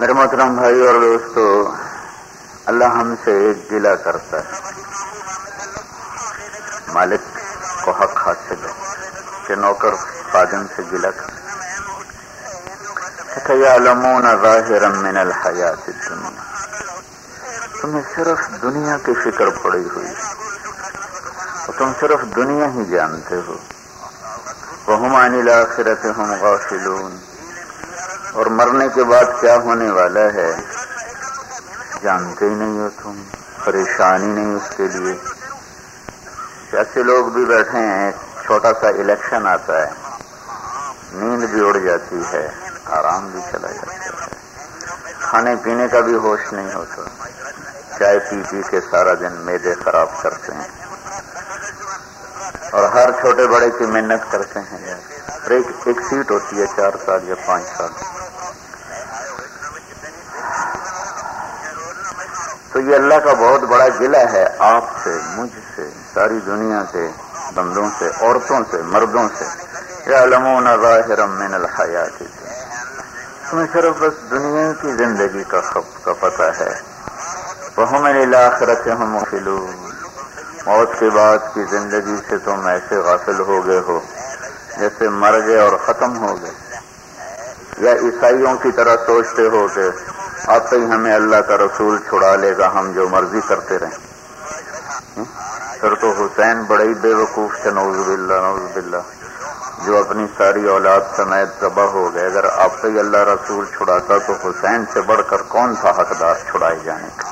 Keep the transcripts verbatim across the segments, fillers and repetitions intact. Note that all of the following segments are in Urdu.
میرے محترم بھائی اور دوستو، اللہ ہم سے ایک گلہ کرتا ہے، مالک کو حق حاصل ہے کہ نوکر خادم سے گلہ کرتا ہے۔ یعلمون ظاہرا من الحیات الدنیا، تمہیں صرف دنیا کی فکر پڑی ہوئی اور تم صرف دنیا ہی جانتے ہو۔ وہم عن الآخرۃ ہم غافلون، اور مرنے کے بعد کیا ہونے والا ہے جانتے ہی نہیں ہو تم، پریشانی نہیں اس کے لیے۔ ایسے لوگ بھی بیٹھے ہیں، چھوٹا سا الیکشن آتا ہے، نیند بھی اڑ جاتی ہے، آرام بھی چلا جاتا ہے، کھانے پینے کا بھی ہوش نہیں ہوتا، چائے پی پی کے سارا دن معدے خراب کرتے ہیں اور ہر چھوٹے بڑے کی محنت کرتے ہیں یار، ایک ایک سیٹ ہوتی ہے چار سال یا پانچ سال۔ تو یہ اللہ کا بہت بڑا گلہ ہے آپ سے، مجھ سے، ساری دنیا کے بندوں سے، عورتوں سے، مردوں سے۔ یعلمون ظاہرا من الحیات الدنیا، تمہیں صرف بس دنیا کی زندگی کا کا پتہ ہے۔ وہم عن الآخرۃ ہم غافلون، موت کے بعد کی زندگی سے تم ایسے غافل ہو گئے ہو جیسے مر گئے اور ختم ہو گئے، یا عیسائیوں کی طرح سوچتے ہو کہ آتے ہی ہمیں اللہ کا رسول چھڑا لے گا، ہم جو مرضی کرتے رہیں۔ پھر تو حسین بڑے ہی بے وقوف تھے، نعوذ باللہ نعوذ باللہ، جو اپنی ساری اولاد سمیت تباہ ہو گئے۔ اگر آپ سے اللہ رسول چھڑاتا تو حسین سے بڑھ کر کون تھا حقدار چھڑائے جانے کا؟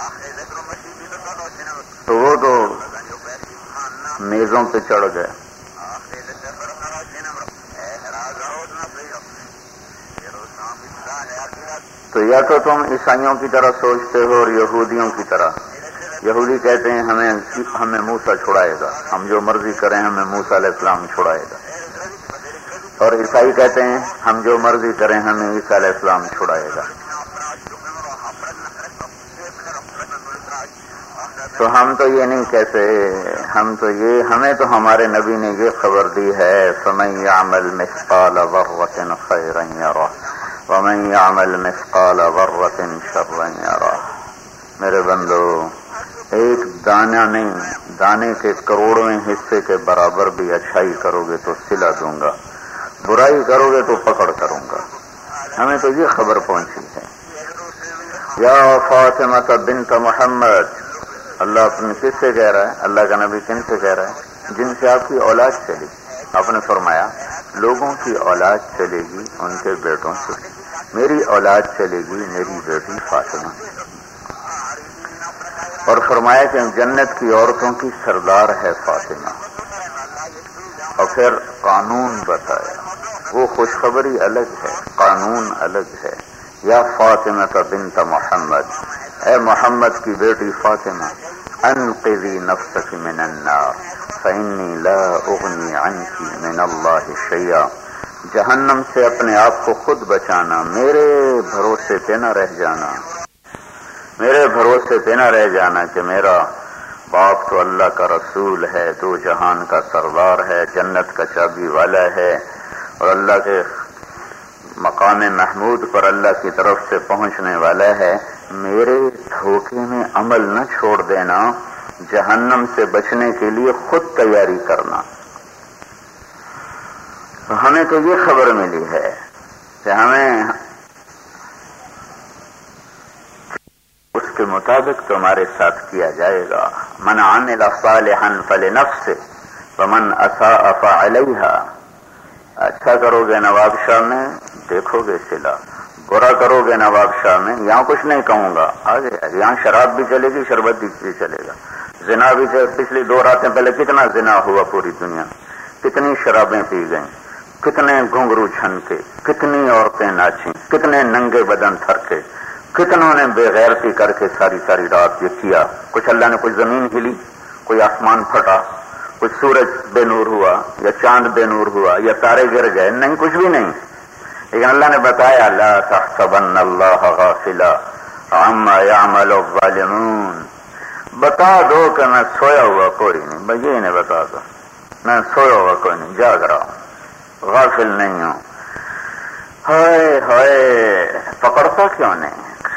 تو وہ تو میزوں پہ چڑھ گئے۔ تو یا تو تم عیسائیوں کی طرح سوچتے ہو اور یہودیوں کی طرح۔ یہودی کہتے ہیں ہمیں ہمیں موسیٰ چھڑائے گا، ہم جو مرضی کریں ہمیں موسیٰ علیہ السلام چھڑائے گا، اور عیسائی کہتے ہیں ہم جو مرضی کریں ہمیں عیسیٰ علیہ السلام چھڑائے گا۔ تو ہم تو یہ نہیں کہتے، ہم تو یہ ہمیں تو ہمارے نبی نے یہ خبر دی ہے، فَمَن يَعْمَلْ مِثْقَالَ ذَرَّةٍ خَيْرًا يَرَهُ وَمَن يَعْمَلْ مِثْقَالَ ذَرَّةٍ شَرًّا يَرَهُ۔ میرے بندو، ایک دانہ نہیں، دانے کے کروڑویں حصے کے برابر بھی اچھائی کرو گے تو صلہ دوں گا، برائی کرو گے تو پکڑ کروں گا۔ ہمیں تو یہ خبر پہنچی ہے۔ یا فاطمہ بنت محمد، اللہ اپنے کس سے کہہ رہا ہے؟ اللہ کا نبی کن سے کہہ رہا ہے؟ جن سے آپ کی اولاد چلی۔ آپ نے فرمایا لوگوں کی اولاد چلے گی ان کے بیٹوں سے، میری اولاد چلے گی میری بیٹی فاطمہ۔ اور فرمایا کہ جنت کی عورتوں کی سردار ہے فاطمہ۔ اور پھر قانون بتایا، وہ خوشخبری الگ ہے، قانون الگ ہے۔ یا فاطمہ بنت محمد، اے محمد کی بیٹی فاطمہ، انقذی نفسک من النار فإنی لا اغنی عنک من اللہ شیئا، جہنم سے اپنے آپ کو خود بچانا، میرے بھروسے پہ نہ رہ جانا، میرے بھروسے پہ نہ رہ جانا کہ میرا باپ تو اللہ کا رسول ہے، دو جہان کا سردار ہے، جنت کا چابی والا ہے، اور اللہ کے مقام محمود پر اللہ کی طرف سے پہنچنے والا ہے، میرے دھوکے میں عمل نہ چھوڑ دینا، جہنم سے بچنے کے لیے خود تیاری کرنا۔ ہمیں تو یہ خبر ملی ہے کہ ہمیں اس کے مطابق تمہارے ساتھ کیا جائے گا۔ من عمل صالحا فلنفسه ومن اساء فعليها، اچھا کرو گے نواب شاہ میں دیکھو گے صلہ، برا کرو گے نواب شاہ میں یہاں کچھ نہیں کہوں گا، آگے یہاں شراب بھی چلے گی، شربت بھی چلے گا، زنا بھی چلے۔ پچھلی دو راتیں پہلے کتنا زنا ہوا پوری دنیا، کتنی شرابیں پی گئیں، کتنے گھنگرو چھنکے، کتنی عورتیں ناچیں، کتنے ننگے بدن تھرکے، کتنوں نے بے غیرتی کر کے ساری ساری رات یہ کیا۔ کچھ اللہ نے کچھ زمین ہلی، کوئی آسمان پھٹا، کچھ سورج بے نور ہوا یا چاند بے نور ہوا یا تارے گر گئے، نہیں کچھ بھی نہیں۔ لیکن اللہ نے بتایا لا تحسبن اللہ غافلا عما يعمل الظالمون، بتا دو کہ میں سویا ہوا کوئی نہیں، بس یہ نہیں بتا دو میں سویا ہوا کوئی نہیں، جاگ رہا ہوں، غافل نہیں ہوں۔ ہائے ہائے، پکڑتا کیوں نہیں؟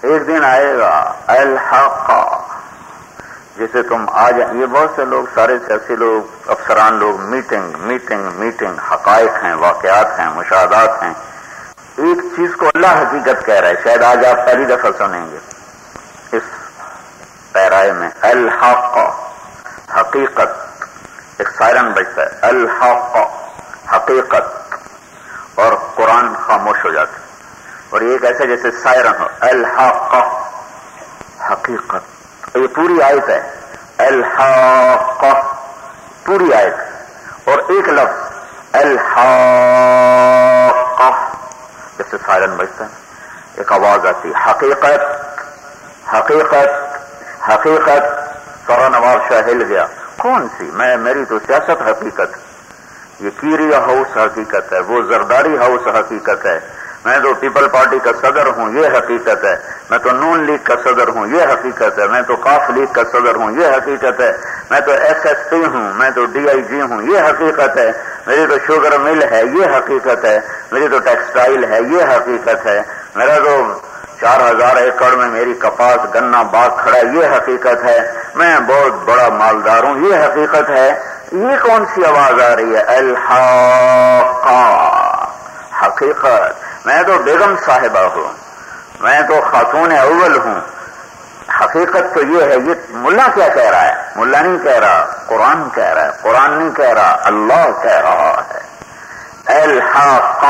ایک دن آئے گا الحق جسے تم آ جائیں. یہ بہت سے لوگ سارے سیاسی لوگ افسران لوگ میٹنگ میٹنگ میٹنگ حقائق ہیں واقعات ہیں مشاہدات ہیں. ایک چیز کو اللہ حقیقت کہہ رہا ہے, شاید آج آپ پہلی دفعہ سنیں گے اس پیرائے میں. الحق حقیقت, ایک سائرن بجتا ہے الحق حقیقت, اور قرآن خاموش ہو جاتا ہے. اور یہ ایک ایسے جیسے سائرن ہو الحق حقیقت. یہ پوری آیت ہے الحق, پوری آیت. اور ایک لفظ الحق جیسے سائرن بجتا ہے, ایک آواز آتی حقیقت حقیقت حقیقت. سورا نواب شاہ ہل گیا. کون سی؟ میں میری تو سیاست حقیقت, یہ کیریا ہاؤس حقیقت ہے, وہ زرداری ہاؤس حقیقت ہے, میں تو پیپل پارٹی کا صدر ہوں یہ حقیقت ہے, میں تو نون لیگ کا صدر ہوں یہ حقیقت ہے, میں تو قاف لیگ کا صدر ہوں یہ حقیقت ہے, میں تو ایس ایس پی ہوں, میں تو ڈی آئی جی ہوں یہ حقیقت ہے, میری تو شوگر مل ہے یہ حقیقت ہے, میری تو ٹیکسٹائل ہے یہ حقیقت ہے, میرا تو چار ہزار ایکڑ میں میری کپاس گنا باغ کھڑا ہے یہ حقیقت ہے, میں بہت بڑا مالدار ہوں یہ حقیقت ہے. یہ کون سی آواز آ رہی ہے؟ الحق حقیقت. میں تو بیگم صاحبہ ہوں, میں تو خاتون اول ہوں. حقیقت تو یہ ہے. یہ ملا کیا کہہ رہا ہے؟ ملا نہیں کہہ رہا, قرآن کہہ رہا ہے. قرآن نہیں کہہ رہا, اللہ کہہ رہا ہے. الحق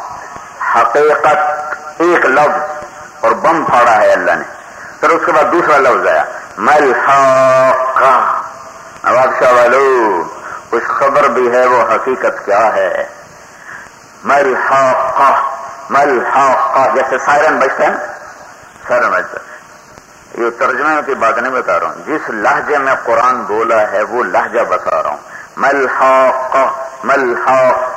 حقیقت ایک لفظ اور بم پھاڑا ہے اللہ نے. پھر اس کے بعد دوسرا لفظ آیا ملحق. نواب شاہ والو کچھ خبر بھی ہے وہ حقیقت کیا ہے؟ ملحق ملحق جیسے سائرن بجتا ہے نا, سائرن بجتا ہے. یہ ترجمے کی بات نہیں بتا رہا ہوں, جس لہجے میں قرآن بولا ہے وہ لہجہ بتا رہا ہوں. ملحق ملحق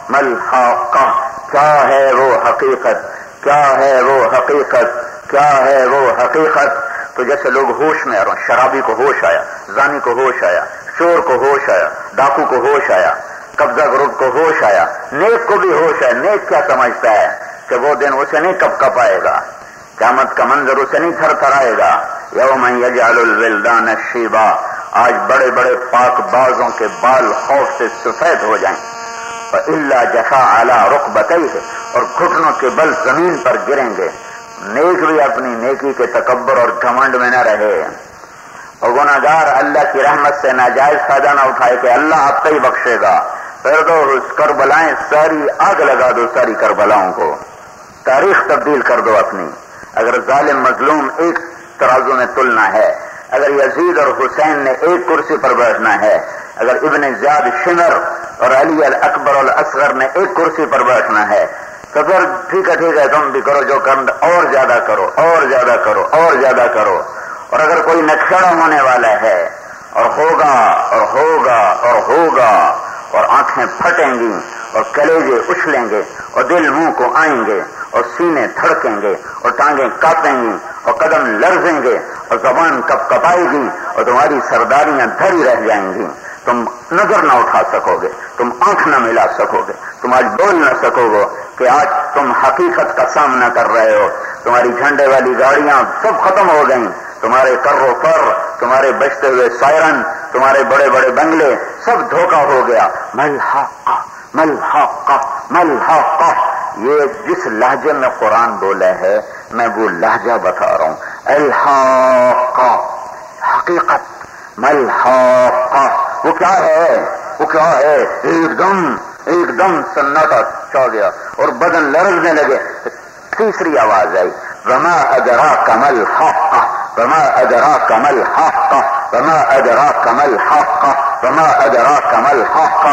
ملحق. کیا ہے وہ حقیقت؟ کیا ہے وہ حقیقت؟ کیا ہے وہ حقیقت؟ تو جیسے لوگ ہوش میں آ رہے ہیں, شرابی کو ہوش آیا, زانی کو ہوش آیا, چور کو ہوش آیا, ڈاکو کو ہوش آیا, قبضہ گروپ کو ہوش آیا, نیک کو بھی ہوش ہے. نیک کیا سمجھتا ہے کہ وہ دن اسے نہیں کپ کپ آئے گا, قیامت کا منظر اسے نہیں تھر تھر آئے گا. یوم یجعل الولدان شیبا, آج بڑے بڑے پاک بازوں کے بال خوف سے سفید ہو جائیں. الا جفا علی رکبتیہ, اور گھٹنوں کے بل زمین پر گریں گے. نیک بھی اپنی نیکی کے تکبر اور گھمنڈ میں نہ رہے, اور گناہگار اللہ کی رحمت سے ناجائز فائدہ نہ اٹھائے کہ اللہ آپ کو ہی بخشے گا. پھر تو اس کربلائیں ساری آگ لگا دو, ساری کربلاؤں کو تاریخ تبدیل کر دو اپنی. اگر ظالم مظلوم ایک ترازو میں تلنا ہے, اگر یزید اور حسین نے ایک کرسی پر بیٹھنا ہے, اگر ابن زیاد شمر اور علی الاکبر الاصغر نے ایک کرسی پر بیٹھنا ہے, تو پھر ٹھیک ہے ٹھیک ہے تم بھی کرو جو کرنا, اور زیادہ کرو اور زیادہ کرو اور زیادہ کرو. اور اگر کوئی نکھڑا ہونے والا ہے اور ہوگا اور ہوگا اور ہوگا اور آنکھیں پھٹیں گی اور کلیجے اچھلیں گے اور دل منہ کو آئیں گے اور سینے دھڑکیں گے اور ٹانگیں کاپیں گی اور قدم لرزیں گے اور زبان کپ کپائے گی اور تمہاری سرداریاں دھری رہ جائیں گی. تم نظر نہ اٹھا سکو گے, تم آنکھ نہ ملا سکو گے, تم آج بول نہ سکو گے کہ آج تم حقیقت کا سامنا کر رہے ہو. تمہاری جھنڈے والی گاڑیاں سب ختم ہو گئیں, تمہارے کر و فر, تمہارے بجتے ہوئے سائرن, تمہارے بڑے بڑے بنگلے, سب دھوکہ ہو گیا. ملحق ملحق ملحق. یہ جس لہجے میں قرآن بولا ہے میں وہ لہجہ بتا رہا ہوں. الحق حقیقت, ملحق وہ کیا ہے؟ وہ کیا ہے؟ ایک دم ایک دم سناٹا چھا گیا اور بدن لرزنے لگے. تیسری آواز آئی وما ادراک ما الحق وما ادراک ما الحق وما ادراک ما الحق وما ادراک ما الحق.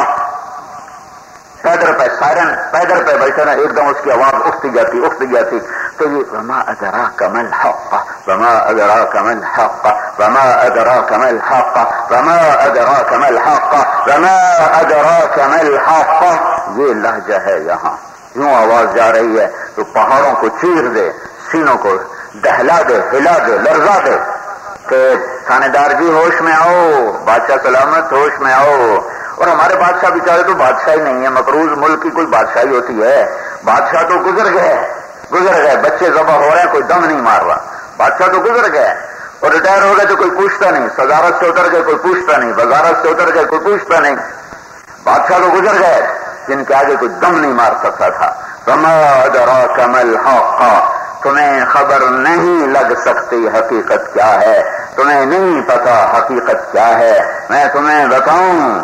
پیدر پہ سائرن پیدر پہ بیٹھے نا, ایک دم اس کی آواز اٹھتی جاتی اٹھتی جاتی. تو یہ وما ادراک ما الحق وما ادراک ما الحق وما ادراک ما الحق وما ادراک ما الحق وما ادراک ما الحق. یہ لہجہ ہے یہاں. یوں آواز جا رہی ہے تو پہاڑوں کو چیر دے, سینوں کو دہلا دے, ہلا دے, لرزا دے کہ تھانے دار جی ہوش میں آؤ, بادشاہ سلامت ہوش میں آؤ. اور ہمارے بادشاہ بیچارے تو بادشاہی نہیں ہے, مقروض ملک کی کوئی بادشاہی ہوتی ہے؟ بادشاہ تو گزر گئے گزر گئے بچے ذبح ہو رہے ہیں, کوئی دم نہیں مار رہا. بادشاہ تو گزر گئے اور ریٹائر ہو گئے تو کوئی پوچھتا نہیں، صدارت سے اتر گئے کوئی پوچھتا نہیں، وزارت سے اتر گئے کوئی پوچھتا نہیں، بادشاہ تو گزر گئے جن کے آگے کوئی دم نہیں مار سکتا تھا۔ وما ادراک ما الحق، تمہیں خبر نہیں لگ سکتی حقیقت کیا ہے، تمہیں نہیں پتا حقیقت کیا ہے، میں تمہیں بتاؤں۔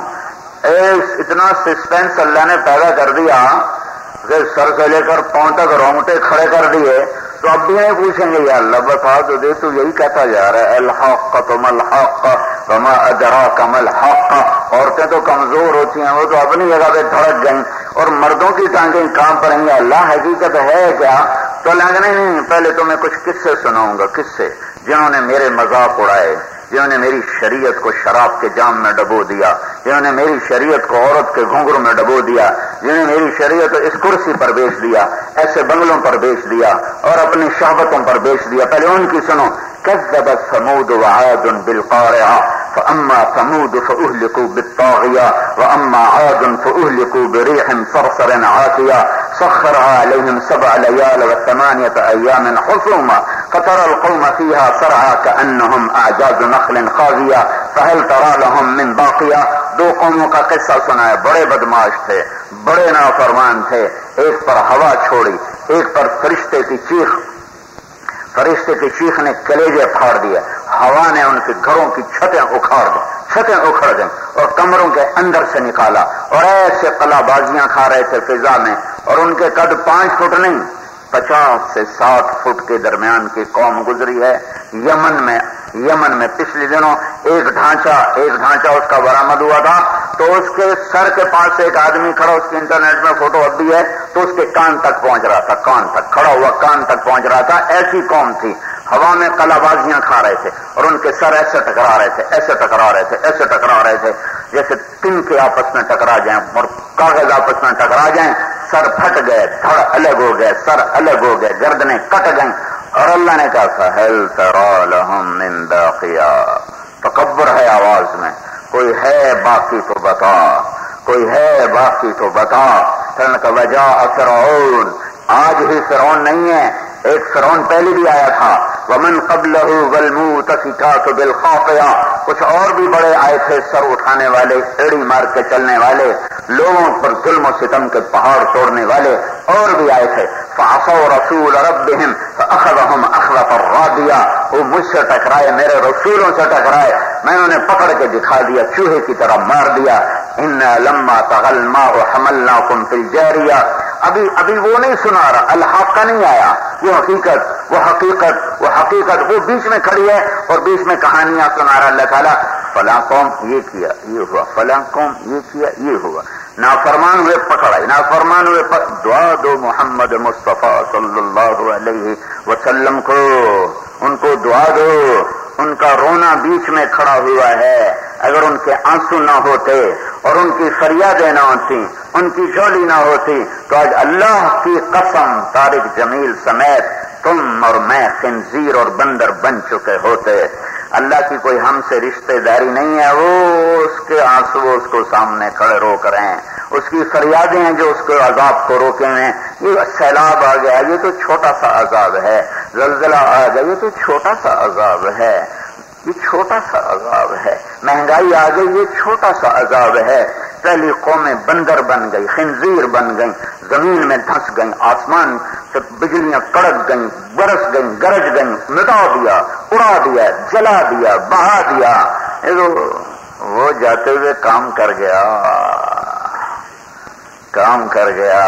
اتنا سسپینس اللہ نے پیدا کر دیا کہ سر سے لے کر پاؤں تک رونگٹے کھڑے کر دیے، تو اب بھی نہیں پوچھیں گے یا اللہ بتا تو دے، تو یہی کہتا جا رہا ہے الحق تم الحق وما ادراک ما الحق۔ عورتیں تو کمزور ہوتی ہیں، وہ تو اپنی جگہ پہ دھڑک گئیں، اور مردوں کی ٹانگیں کام پڑیں گے، اللہ حقیقت ہے کیا؟ تو اللہ نہیں نہیں پہلے تو میں کچھ قصے سناؤں گا، قصے جنہوں نے میرے مذاق اڑائے، جنہوں نے میری شریعت کو شراب کے جام میں ڈبو دیا، جنہوں نے میری شریعت کو عورت کے گھنگرو میں ڈبو دیا، جنہوں نے میری شریعت کو اس کرسی پر بیچ دیا، ایسے بنگلوں پر بیچ دیا اور اپنی شہوتوں پر بیچ دیا، پہلے ان کی سنو۔ كذبت ثمود وعاد بالقارعة فأما ثمود فأهلكوا بالطاغية وأما عاد فأهلكوا بريح صرصر عاتية سخرها عليهم سبع ليال وثمانية أيام حسوما فترى القوم فيها سرعى كأنهم أعجاز نخل خاوية فهل ترى لهم من باقية۔ دو قوموں کا قصہ سنا ہے، بڑے بدماش تھے، بڑے نافرمان تھے، ایک پر ہوا چھوڑی، ایک پر فرشتے کی چیخ، فرشتے کی چیخ نے کلیجے پھاڑ دیے، ہوا نے ان کے گھروں کی چھتیں اکھاڑ دی، چھتیں اکھڑ گئیں اور کمروں کے اندر سے نکالا، اور ایسے قلع بازیاں کھا رہے تھے فضا میں، اور ان کے قد پانچ فٹ نہیں پچاس سے ساٹھ فٹ کے درمیان کی قوم گزری ہے یمن میں۔ یمن میں پچھلے دنوں ایک ڈھانچہ ایک ڈھانچہ اس کا برآمد ہوا تھا، تو اس کے سر کے پاس ایک آدمی کھڑا، اس کی انٹرنیٹ میں فوٹو اب بھی ہے، تو اس کے کان تک پہنچ رہا تھا، کان تک کھڑا ہوا کان تک پہنچ رہا تھا، ایسی قوم تھی، ہوا میں قلع بازیاں کھا رہے تھے اور ان کے سر ایسے ٹکرا رہے تھے ایسے ٹکرا رہے تھے ایسے ٹکرا رہے تھے جیسے تن کے آپس میں ٹکرا جائیں اور کاغذ آپس میں ٹکرا جائیں، سر پھٹ گئے، دھڑ الگ ہو گئے، سر الگ ہو گئے، گردنیں کٹ گئیں، اور اللہ نے کہا فَهَلْ تَرَى لَهُم مِّن بَاقِيَةٍ، تکبر ہے آواز میں، کوئی ہے باقی تو بتا، کوئی ہے باقی تو بتا۔ کہ وجاء فرعون، آج ہی فرعون نہیں ہے، ایک فرعون پہلے بھی آیا تھا، ومن قبلہ والمؤتفکات بالخاطئہ، کچھ اور بھی بڑے آئے تھے، سر اٹھانے والے، ایڑی مار کے چلنے والے، لوگوں پر ظلم و ستم کے پہاڑ توڑنے والے اور بھی آئے تھے۔ فعصوا رسول ربهم فاخذهم اخذة رابية، وہ مجھ سے ٹکرائے، میرے رسولوں سے ٹکرائے، میں انہوں نے پکڑ کے دکھا دیا، چوہے کی طرح مار دیا۔ ان لما طغى الماء حملناكم في الجارية، ابھی ابھی وہ نہیں سنا رہا، الحق کا نہیں آیا، وہ حقیقت وہ حقیقت وہ حقیقت وہ بیچ میں کھڑی ہے اور بیچ میں کہانیاں سنا رہا اللہ تعالیٰ، فلاں قوم یہ کیا یہ ہوا، فلاں قوم یہ کیا یہ ہوا، نافرمان ہوئے پکڑائی، نافرمان ہوئے پک... دعا دو محمد مصطفیٰ صلی اللہ علیہ وسلم کو، ان کو دعا دو، ان کا رونا بیچ میں کھڑا ہوا ہے، اگر ان کے آنسو نہ ہوتے اور ان کی فریادیں نہ ہوتی، ان کی جھولی نہ ہوتی، تو آج اللہ کی قسم طارق جمیل سمیت تم اور میں خنزیر اور بندر بن چکے ہوتے۔ اللہ کی کوئی ہم سے رشتہ داری نہیں ہے، وہ اس کے آنسو اس کو سامنے کھڑے روک رہے ہیں، اس کی فریادیں ہیں جو اس کے عذاب کو روکے ہیں۔ یہ سیلاب آ گیا، یہ تو چھوٹا سا عذاب ہے، زلزلہ آ گیا، یہ تو چھوٹا سا عذاب ہے، یہ چھوٹا سا عذاب ہے، مہنگائی آ گئی، یہ چھوٹا سا عذاب ہے۔ پہلی قومیں بندر بن گئی، خنزیر بن گئیں، زمین میں دھنس گئیں، آسمان سے بجلیاں کڑک گئیں، برس گئیں، گرج گئیں، مٹا دیا، اڑا دیا، جلا دیا، بہا دیا۔ وہ جاتے ہوئے کام کر گیا، کام کر گیا۔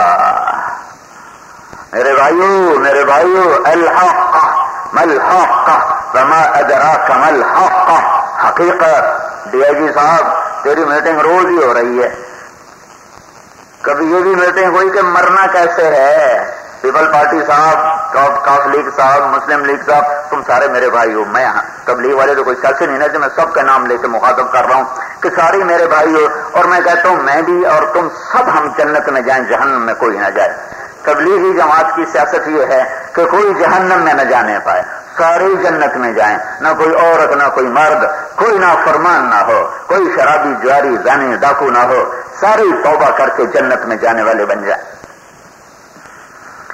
میرے بھائیو میرے بھائیو الحق ملحق وما ادراک ملحق، حقیقت۔ ڈی آئی جی صاحب تیری میٹنگ روز ہی ہو رہی ہے، کبھی یہ بھی میٹنگ ہوئی کہ مرنا کیسے ہے؟ پیپل پارٹی صاحب، کاف لیگ صاحب، مسلم لیگ صاحب، تم سارے میرے بھائی ہو، میں تبلیغ والے تو کوئی سیاسی نہیں ہے، میں سب کا نام لے کے مخاطب کر رہا ہوں کہ سارے میرے بھائی ہو، اور میں کہتا ہوں میں بھی اور تم سب ہم جنت میں جائیں، جہنم میں کوئی نہ جائے۔ تبلیغی جماعت کی سیاست یہ ہے کہ کوئی جہنم میں نہ جانے پائے، سارے جنت میں جائیں، نہ کوئی عورت نہ کوئی مرد، کوئی نافرمان نہ ہو، کوئی شرابی جواری زانی ڈاکو نہ ہو، ساری توبہ کر کے جنت میں جانے والے بن جائیں۔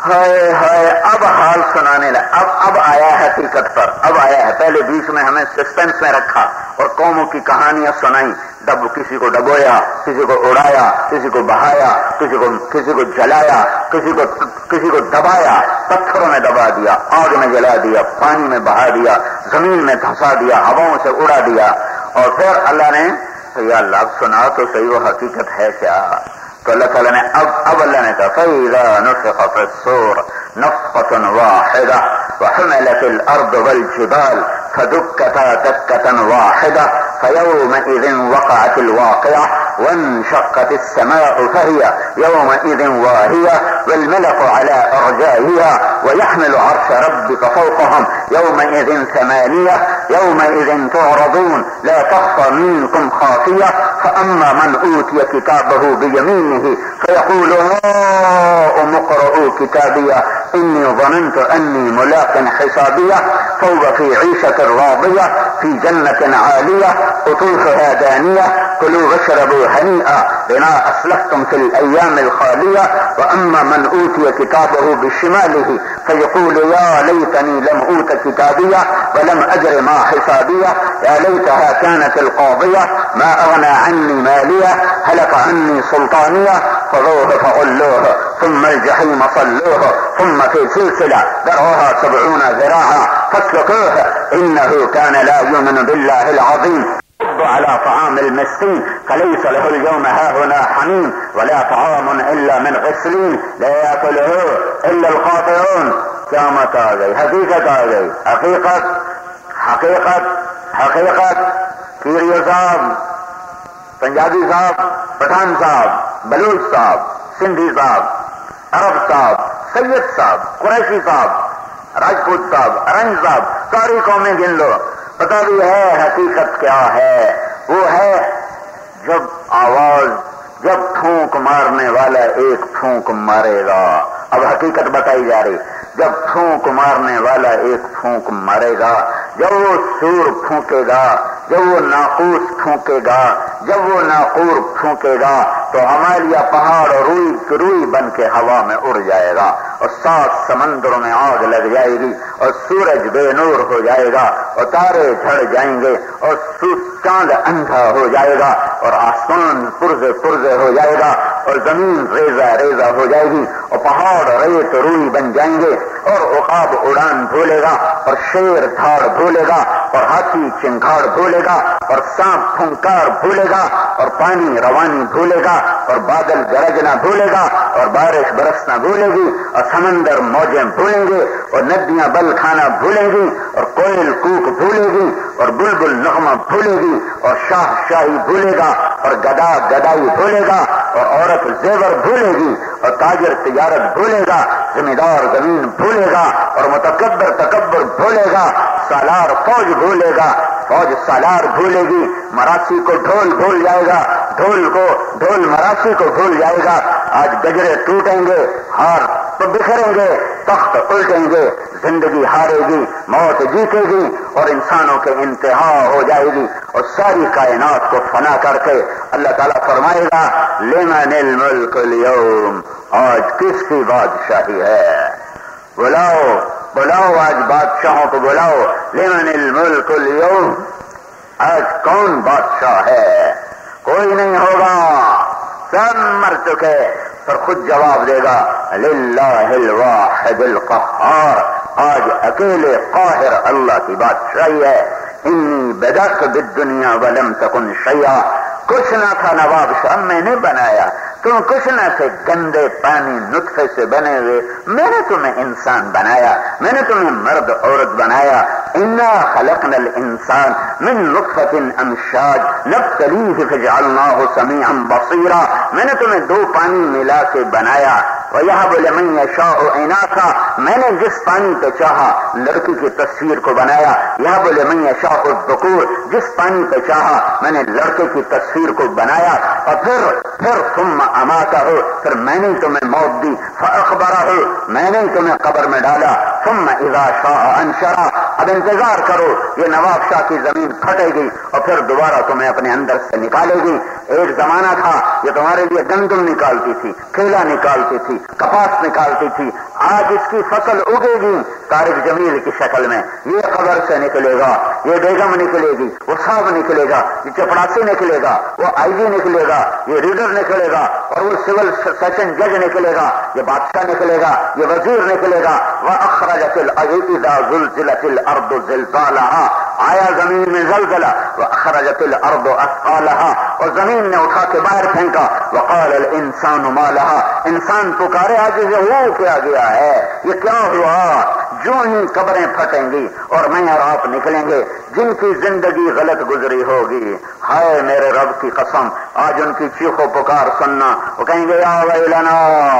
ہائے ہائے اب حال سنانے لگا، اب اب آیا ہے حقیقت پر، اب آیا ہے۔ پہلے بیچ میں ہمیں سسپینس میں رکھا اور قوموں کی کہانیاں سنائیں، ڈب کسی کو ڈبویا، کسی کو اڑایا، کسی کو بہایا، کسی کو کسی کو جلایا، کسی کو کسی کو دبایا، پتھروں میں دبا دیا، آگ میں جلا دیا، پانی میں بہا دیا، زمین میں دھنسا دیا، ہواؤں سے اڑا دیا۔ اور پھر اللہ نے یا اللہ اب سنا تو صحیح وہ حقیقت ہے کیا؟ تو اللہ تعالیٰ نے اب اب اللہ نے کہا فَإِذَا نُفِخَ فِي الصُّورِ نَفْخَةٌ وَاحِدَةٌ وَحُمِلَتِ الْأَرْضُ وَالْجِبَالُ فَدُكَّتَا دَكَّةً وَاحِدَةً فَيَوْمَئِذٍ وَقَعَتِ الْوَاقِعَةُ وَانشَقَّتِ السَّمَاءُ فَهِيَ يَوْمَئِذٍ وَاهِيَةٌ وَالْمَلَكُ عَلَى أَرْجَائِهَا وَيَحْمِلُ عَرْشَ رَبِّكَ فَوْقَهُمْ يَوْمَئِذٍ ثَمَانِيَةٌ يَوْمَئِذٍ تُعْرَضُونَ لَا تَخْفَى مِنكُمْ خَافِيَةٌ فَأَمَّا مَنْ أُوتِيَ كِتَابَهُ بِيَمِينِهِ فَيَقُولُ هَاؤُمُ اقْرَءُوا كِتَابِيَهْ إِنِّي ظَنَنتُ أَنِّي مُلَاقٍ حِسَابِيَهْ فَهُوَ فِي عِيشَةٍ رَاضِيَةٍ فِي جَنَّةٍ عَالِيَةٍ قُطُوفُهَا دَانِيَةٌ كُلُوا وَاشْرَبُوا هَنِيئًا بِمَا أَسْلَفْتُمْ فِي الْأَيَّامِ الْخَالِيَةِ وَأَمَّا مَنْ أُوتِيَ كِتَابَهُ بِشِمَالِهِ فَيَقُولُ يَا لَيْتَنِي لَمْ أُوتَ كِتَابِيَهْ وَلَمْ أَدْرِ مَا حِسَابِيَهْ يَا لَيْتَهَا كَانَتِ الْقَاضِيَةَ مَا أَغْنَى عَنِّي مَالِيَهْ هَلَكَ عَنِّي سُلْطَانِيَهْ خُذُوهُ فَغُلُّوهُ ثُمَّ الْجَحِيمَ صَلُّوهُ ثُمَّ فِي سِلْسِلَةٍ ذَرْعُهَا سَبْعُونَ ذِرَاعًا فَاسْلُكُوهُ إِنَّهُ كَانَ لَا يُؤْمِنُ بِاللَّهِ الْعَظِيمِ على طعام المسكين فليس له اليوم هاهنا حميم ولا طعام إلا من غسلين لا يأكله إلا الخاطئون۔ قیامت آ گئی، حقیقت آ گئی، حقیقت حقیقت حقیقت کیریو صاحب، پنجابی صاحب، پٹھان صاحب، بلوچ صاحب، سندھی صاحب، عرب صاحب، سید صاحب، قریشی صاحب، راجپوت صاحب، ارنج صاحب، ساری قومیں گن لو، پتا بھی ہے حقیقت کیا ہے۔ وہ ہے جب آواز، جب پھونک مارنے والا ایک پھونک مارے گا۔ اب حقیقت بتائی جا رہی، جب پھونک مارنے والا ایک پھونک مارے گا، جب وہ سور پھونکے گا، جب وہ ناقوس پھونکے گا، جب وہ ناقور پھونکے گا تو ہمالیہ پہاڑ اور روئی روئی بن کے ہوا میں اڑ جائے گا اور سات سمندروں میں آگ لگ جائے گی اور سورج بے نور ہو جائے گا اور تارے جھڑ جائیں گے اور چاند اندھا ہو جائے گا اور آسمان پرزے پرزے ہو جائے گا اور زمین ریزہ ریزہ ہو جائے گی اور پہاڑ ریت روئی بن جائیں گے اور عقاب اڑان بھولے گا اور شیر دھاڑ بھولے گا اور ہاتھی چنگھاڑ بھولے گا اور سانپ پھنکار بھولے گا اور پانی روانی بھولے گا اور بادل گرجنا بھولے گا اور بارش برسنا بھولے گی اور سمندر موجیں بھولیں گے اور ندیاں بل کھانا بھولیں گی اور کوئل کوک بھولے گی اور بلبل نغمہ بھولے گی اور شاہ شاہی بھولے گا اور گدا گدائی بھولے گا اور عورت زیور بھولے گی اور تاجر تجارت بھولے گا، ذمہ دار زمین بھولے گا اور متکبر تکبر بھولے گا، سالار فوج بھولے گا، فوج سالار بھولے گی، مراسی کو ڈھول بھول جائے گا، ڈھول کو ڈھول مراسی کو بھول جائے گا۔ آج گجرے ٹوٹیں گے، ہار تو بکھریں گے، تخت الٹیں گے، زندگی ہارے گی، موت جیتے گی اور انسانوں کے انتہا ہو جائے گی اور ساری کائنات کو فنا کر کے اللہ تعالیٰ فرمائے گا لمن الملک اليوم، آج کس کی بادشاہی ہے؟ بلاؤ بلاؤ آج بادشاہوں کو بلاؤ، لمن الملک اليوم، آج کون بادشاہ ہے؟ کوئی نہیں ہوگا، سب مر چکے، پر خود جواب دے گا للہ الواحد القہار، آج اکیلے قاہر اللہ کی بادشاہی ہے۔ انی بدأت بالدنیا ولم تکن شیئا، کچھ نہ تھا نواب شاہ، میں نے بنایا، تم کچھ نہ تھے، گندے پانی نطفے سے بنے ہوئے، میں نے تمہیں انسان بنایا، میں نے تمہیں مرد عورت بنایا۔ انا خلقنا الانسان من نطفة امشاج نبتلیہ فجعلناہ سمیعا بصیرا، میں نے تمہیں دو پانی ملا کے بنایا۔ وَيَهَبُ لَمَن يَشَاءُ إِنَاثًا، میں نے جس پانی پہ چاہا لڑکی کی تصویر کو بنایا۔ يَهَبُ لَمَن يَشَاءُ الذُّكُورَ، جس پانی پہ چاہا میں نے لڑکے کی تصویر کو بنایا۔ اور پھر پھر ثم اماتہ، پھر میں نے تمہیں موت دی، فاخبرہ، میں نے تمہیں قبر میں ڈالا، ثم اذا شاء انشرہ، اب انتظار کرو یہ نواب شاہ کی زمین پھٹے گی اور پھر دوبارہ تمہیں اپنے اندر سے نکالے گی۔ ایک زمانہ تھا یہ تمہارے لیے گندم نکالتی تھی، کیلا نکالتی تھی، کپاس نکالتی تھی، آج اس کی فصل اگے گی طارق جمیل کی شکل میں، یہ قبر سے نکلے گا، یہ بیگم نکلے گی، وہ صاحب نکلے گا، یہ چپڑاسی نکلے گا، وہ آئی جی نکلے گا، یہ ریڈر نکلے گا، اور وہ سول سیشن جج نکلے گا، یہ بادشاہ نکلے گا، یہ وزیر نکلے گا۔ وَأَخْرَجَتِ الْأَرْضُ إِذَا زُلْزِلَتِ الْأَرْضُ زِلْزَالَهَا، آیا زمین میں زلزلہ، وَأَخْرَجَتِ الْأَرْضُ أَثْقَالَهَا، اور زمین نے اٹھا کے باہر پھینکا، وَقَالَ الْإِنسَانُ مَا لَهَا، انسان پکارے آج یہ ہو کیا گیا ہے، یہ کیا ہوا؟ جو ہی قبریں پھٹیں گی اور میں اور آپ نکلیں گے جن کی زندگی غلط گزری ہوگی، ہائے میرے رب کی قسم آج ان کی چیخو پکار سننا، وہ کہیں گے یا ویلنا،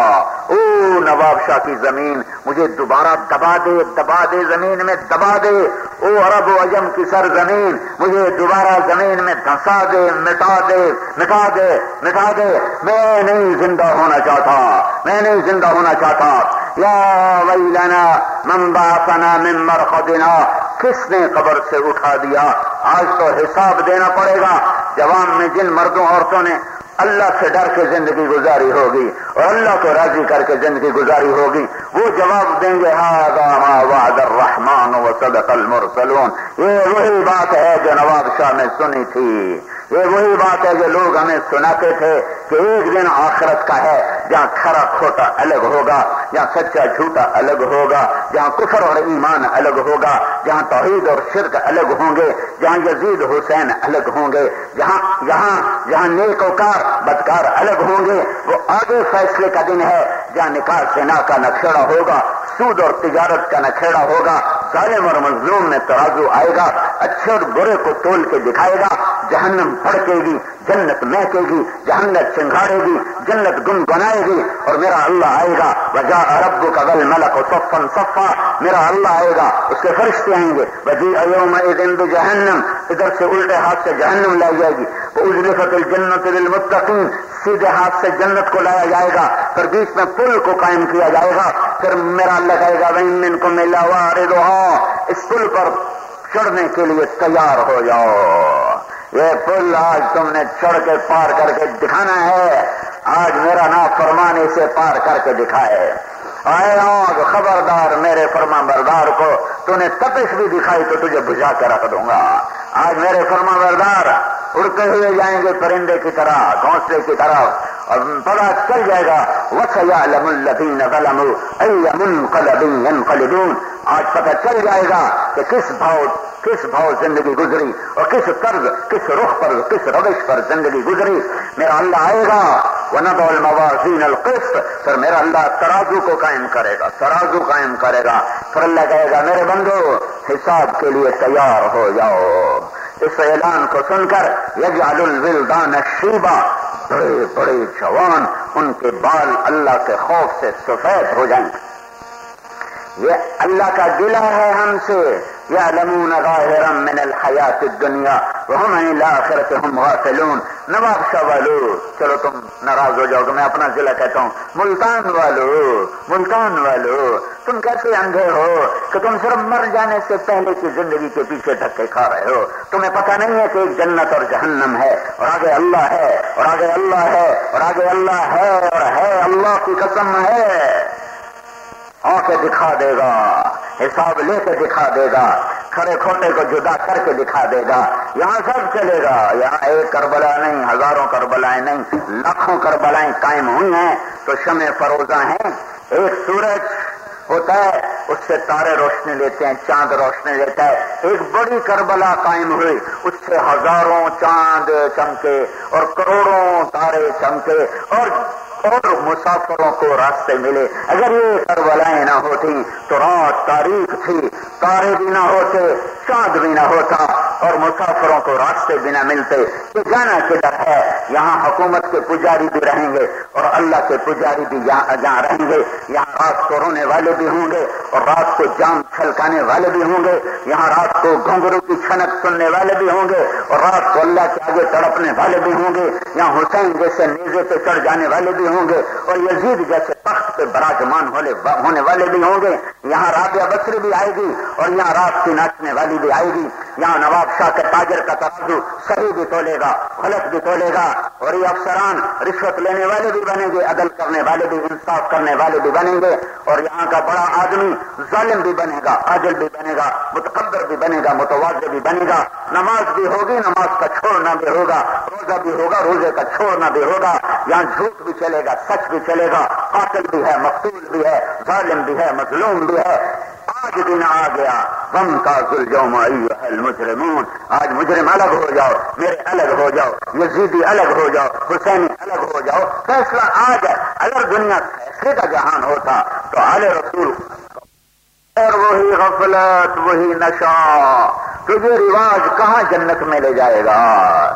او نواب شاہ کی زمین مجھے دوبارہ دبا دے، دبا دے زمین میں دبا دے، او عرب و عجم کی سرزمین مجھے دوبارہ زمین میں دھنسا دے، مٹا دے، مٹا دے، مٹا دے، میں نہیں زندہ ہونا چاہتا، میں نہیں زندہ ہونا چاہتا۔ یا ویلنا من بعثنا من مرقدنا، کس نے قبر سے اٹھا دیا؟ آج تو حساب دینا پڑے گا۔ جوان میں جن مردوں عورتوں نے اللہ سے ڈر کے زندگی گزاری ہوگی اور اللہ کو راضی کر کے زندگی گزاری ہوگی، وہ جواب دیں گے ھذا ما وعد الرحمن وصدق المرسلون، یہ وہی بات ہے جو نواب شاہ نے سنی تھی، یہ وہی بات ہے جو لوگ ہمیں سناتے تھے کہ ایک دن آخرت کا ہے جہاں کھرا کھوٹا الگ ہوگا، جہاں سچا جھوٹا الگ ہوگا، جہاں کفر اور ایمان الگ ہوگا، جہاں توحید اور شرک الگ ہوں گے، جہاں یزید حسین الگ ہوں گے، جہاں جہاں جہاں نیک وکار بدکار الگ ہوں گے۔ وہ آگے فیصلے کا دن ہے جہاں نکاح سنا کا نکھیڑا ہوگا، سود اور تجارت کا نکھیڑا ہوگا، ظالم اور مظلوم میں ترازو آئے گا، اچھے اور برے کو تول کے دکھائے گا، جہنم بھڑکے گی، جنت مہکے گی، جہنت چنگاڑے گی، جنت گنگنائے گی، اور میرا اللہ آئے گا، وجاء ربک والملک صفا صفا، میرا اللہ آئے گا، اس کے فرشتے آئیں گے، وجیء یومئذ بجہنم، ادھر سے الٹے ہاتھ سے جہنم لائی جائے گی، وازلفت الجنت للمتقین، سیدھے ہاتھ سے جنت کو لایا جائے گا، پھر بیچ میں پل کو قائم کیا جائے گا، پھر میرا اللہ کہے گا وَإِن مِّنكُمْ إِلَّا وَارِدُهَا، اس پل پر چڑھنے کے لیے تیار ہو جاؤ، یہ پل آج تم نے چڑھ کے پار کر کے دکھانا ہے، آج میرا نافرمان اسے پار کر کے دکھائے۔ آئے آگ خبردار میرے فرما بردار کو، تو نے تپش بھی دکھائی تو تجھے بجھا کے رکھ دوں گا۔ آج میرے فرما بردار اڑتے ہوئے جائیں گے پرندے کی طرح، گھونسلے کی طرف، اور پتا چل جائے گا وَسَيَعْلَمُ الَّذِينَ ظَلَمُوا أَيَّ مُنقَلَبٍ يَنقَلِبُونَ، آج پتا چل جائے گا کہ کس بھاؤ کس بھاؤ زندگی گزری اور کس طرز کس رخ پر کس روش پر زندگی گزری۔ میرا اللہ آئے گا وَنَضَعُ الْمَوَازِينَ الْقِسْطَ، پھر میرا اللہ ترازو کو قائم کرے گا، ترازو قائم کرے گا، پھر اللہ کہے گا میرے بندو حساب کے لیے تیار ہو جاؤ۔ اس اعلان کو سن کر یجعل الولدان شیبا، بڑے بڑے جوان ان کے بال اللہ کے خوف سے سفید ہو جائیں گے۔ یہ اللہ کا گلہ ہے ہم سے، یعلمون ظاہرا من الحیات الدنیا وہم عن الآخرۃ ہم غافلون۔ نواب شاہ والو چلو تم ناراض ہو جاؤ گے، میں اپنا ضلع کہتا ہوں، ملتان والو ملتان والو تم کیسے اندھے ہو کہ تم صرف مر جانے سے پہلے کی زندگی کے پیچھے دھکے کھا رہے ہو؟ تمہیں پتہ نہیں ہے کہ ایک جنت اور جہنم ہے، اور آگے اللہ ہے، اور آگے اللہ ہے، اور آگے اللہ ہے، اور ہے اللہ کی قسم ہے، آ کے دکھا دے گا، حساب لے کے دکھا دے گا، کھڑے کھوٹے کو جدا کر کے دکھا دے گا۔ یہاں سب چلے گا، یہاں ایک کربلا نہیں، ہزاروں کربلائیں نہیں، لاکھوں کربلائیں قائم ہوئی ہیں تو شمع فروزہ ہیں۔ ایک سورج ہوتا ہے اس سے تارے روشنی لیتے ہیں، چاند روشنی لیتا ہے، ایک بڑی کربلا قائم ہوئی اس سے ہزاروں چاند چمکے اور کروڑوں تارے چمکے اور اور مسافروں کو راستے ملے۔ اگر یہ کربلائیں نہ ہوتی تو رات تاریک تھی، تارے بھی نہ ہوتے، چاند بھی نہ ہوتا، اور مسافروں کو راستے بھی نہ ملتے۔ یہ جانا کدھر ہے؟ یہاں حکومت کے پجاری بھی رہیں گے اور اللہ کے پجاری بھی جہاں رہیں گے، یہاں رات کو رونے والے بھی ہوں گے اور رات کو جام چھلکانے والے بھی ہوں گے، یہاں رات کو گھنگرو کی چھنک سننے والے بھی ہوں گے اور رات کو اللہ کے آگے تڑپنے والے بھی ہوں گے، یہاں حسین جیسے نیزے پہ چڑھ جانے والے بھی ہوں گے اور یزید جیسے تخت پہ براجمان ہونے والے بھی ہوں گے. یہاں رابعہ بصری بھی آئے گی اور یہاں رات کی ناچنے والی بھی آئے گی. یہاں نواب شاہ کے تاجر کا ترازو صحیح بھی تولے گا, غلط بھی تولے گا, اور یہ افسران رشوت لینے والے بھی بنیں گے, عدل کرنے والے بھی, انصاف کرنے والے بھی بنیں گے, اور یہاں کا بڑا آدمی ظالم بھی بنے گا, عادل بھی بنے گا, متکبر بھی بنے گا, متواضع بھی بنے گا. نماز بھی ہوگی, نماز کا چھوڑنا بھی ہوگا, روزہ بھی ہوگا, روزے کا چھوڑنا بھی ہوگا. یہاں جھوٹ بھی چلے گا, سچ بھی چلے گا, قاتل بھی ہے, مقتول بھی ہے, ظالم بھی ہے, مظلوم بھی ہے. آج دن آ گیا غم کا اليوم ایھا المجرمون. آج مجرم الگ ہو جاؤ, میرے الگ ہو جاؤ, یزیدی الگ ہو جاؤ, حسینی الگ ہو جاؤ. فیصلہ آج ہے. اگر دنیا فیصلے کا جہان ہوتا تو آل رسول اور وہی غفلت, وہی نشہ, تو یہ رواج کہاں جنت میں لے جائے گا؟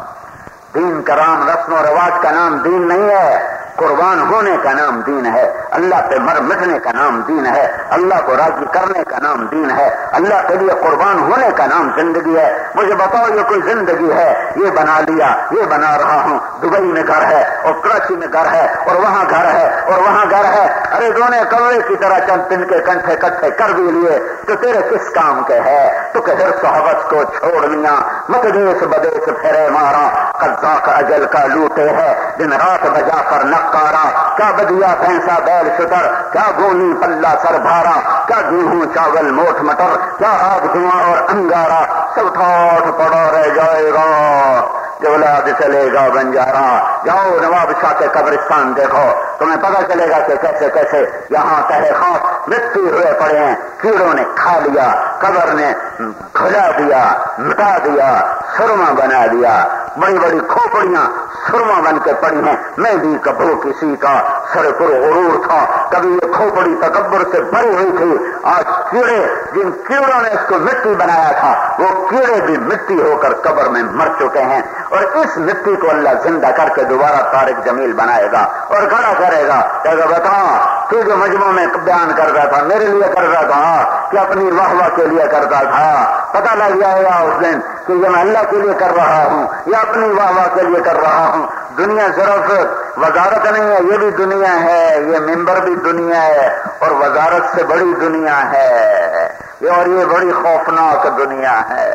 دین کا نام, رسم و رواج کا نام دین نہیں ہے. قربان ہونے کا نام دین ہے, اللہ پہ مر مٹنے کا نام دین ہے, اللہ کو راضی کرنے کا نام دین ہے, اللہ کے لیے قربان ہونے کا نام زندگی ہے. مجھے بتاؤ یہ کوئی زندگی ہے؟ یہ بنا لیا, یہ بنا رہا ہوں, دبئی میں گھر ہے اور کراچی میں گھر ہے اور وہاں گھر ہے اور وہاں گھر ہے. ارے دونے کمرے کی طرح چند تن کے کنٹھے کٹھے کر بھی لیے تو تیرے کس کام کے ہے؟ تو کہ ہر صحبت کو چھوڑ لیا, مت دیس بدیس پھرے مارا, قضا کا اجل کا لوٹے ہے, دن رات بجا کر نقارا. کیا بدیا بھینسا بیل شتر, کیا گونی پلہ سر بھارا, کیا گیہوں چاول موٹ مٹر, کیا آگ دھواں اور انگارا, سب ٹھاٹ پڑا رہ جائے گا جو اولاد چلے گا بنجارا. جاؤ نواب شاہ کے قبرستان دیکھو, تمہیں پتہ چلے گا کہ کیسے کیسے یہاں تہے خاک مٹی ہوئے پڑے ہیں. کیڑوں نے کھا لیا, قبر نے کھلا دیا, مٹا دیا, سرما بنا دیا. بڑی بڑی کھوپڑیاں سرما بن کے پڑی ہیں. میں بھی کبھی کسی کا سر پر غرور تھا, کبھی یہ کھوپڑی تکبر سے بھری ہوئی تھی. آج کیڑے, جن کیڑوں نے اس کو مٹی بنایا تھا, وہ کیڑے بھی مٹی ہو کر قبر میں مر چکے ہیں. اور اس مٹی کو اللہ زندہ کر کے دوبارہ طارق جمیل بنائے گا اور کھڑا کرے گا. کہ بتا تو جو مجموع میں بیان کرتا تھا میرے لیے کرتا تھا کہ اپنی واہ واہ کے لیے کرتا تھا؟ پتہ لگ جائے گا اس دن کہ یہ میں اللہ کے لیے کر رہا ہوں یا اپنی واہ واہ کے لیے کر رہا ہوں. دنیا صرف وزارت نہیں ہے, یہ بھی دنیا ہے, یہ ممبر بھی دنیا ہے, اور وزارت سے بڑی دنیا ہے, اور یہ بڑی خوفناک دنیا ہے.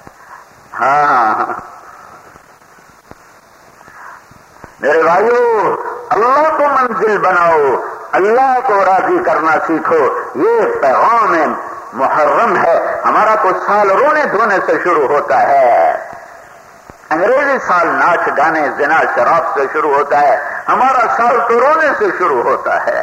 ہاں میرے بھائیو, اللہ کو منزل بناؤ, اللہ کو راضی کرنا سیکھو. یہ پیغام محرم ہے. ہمارا تو سال رونے دھونے سے شروع ہوتا ہے, انگریزی سال ناچ گانے زنا شراب سے شروع ہوتا ہے. ہمارا سال تو رونے سے شروع ہوتا ہے.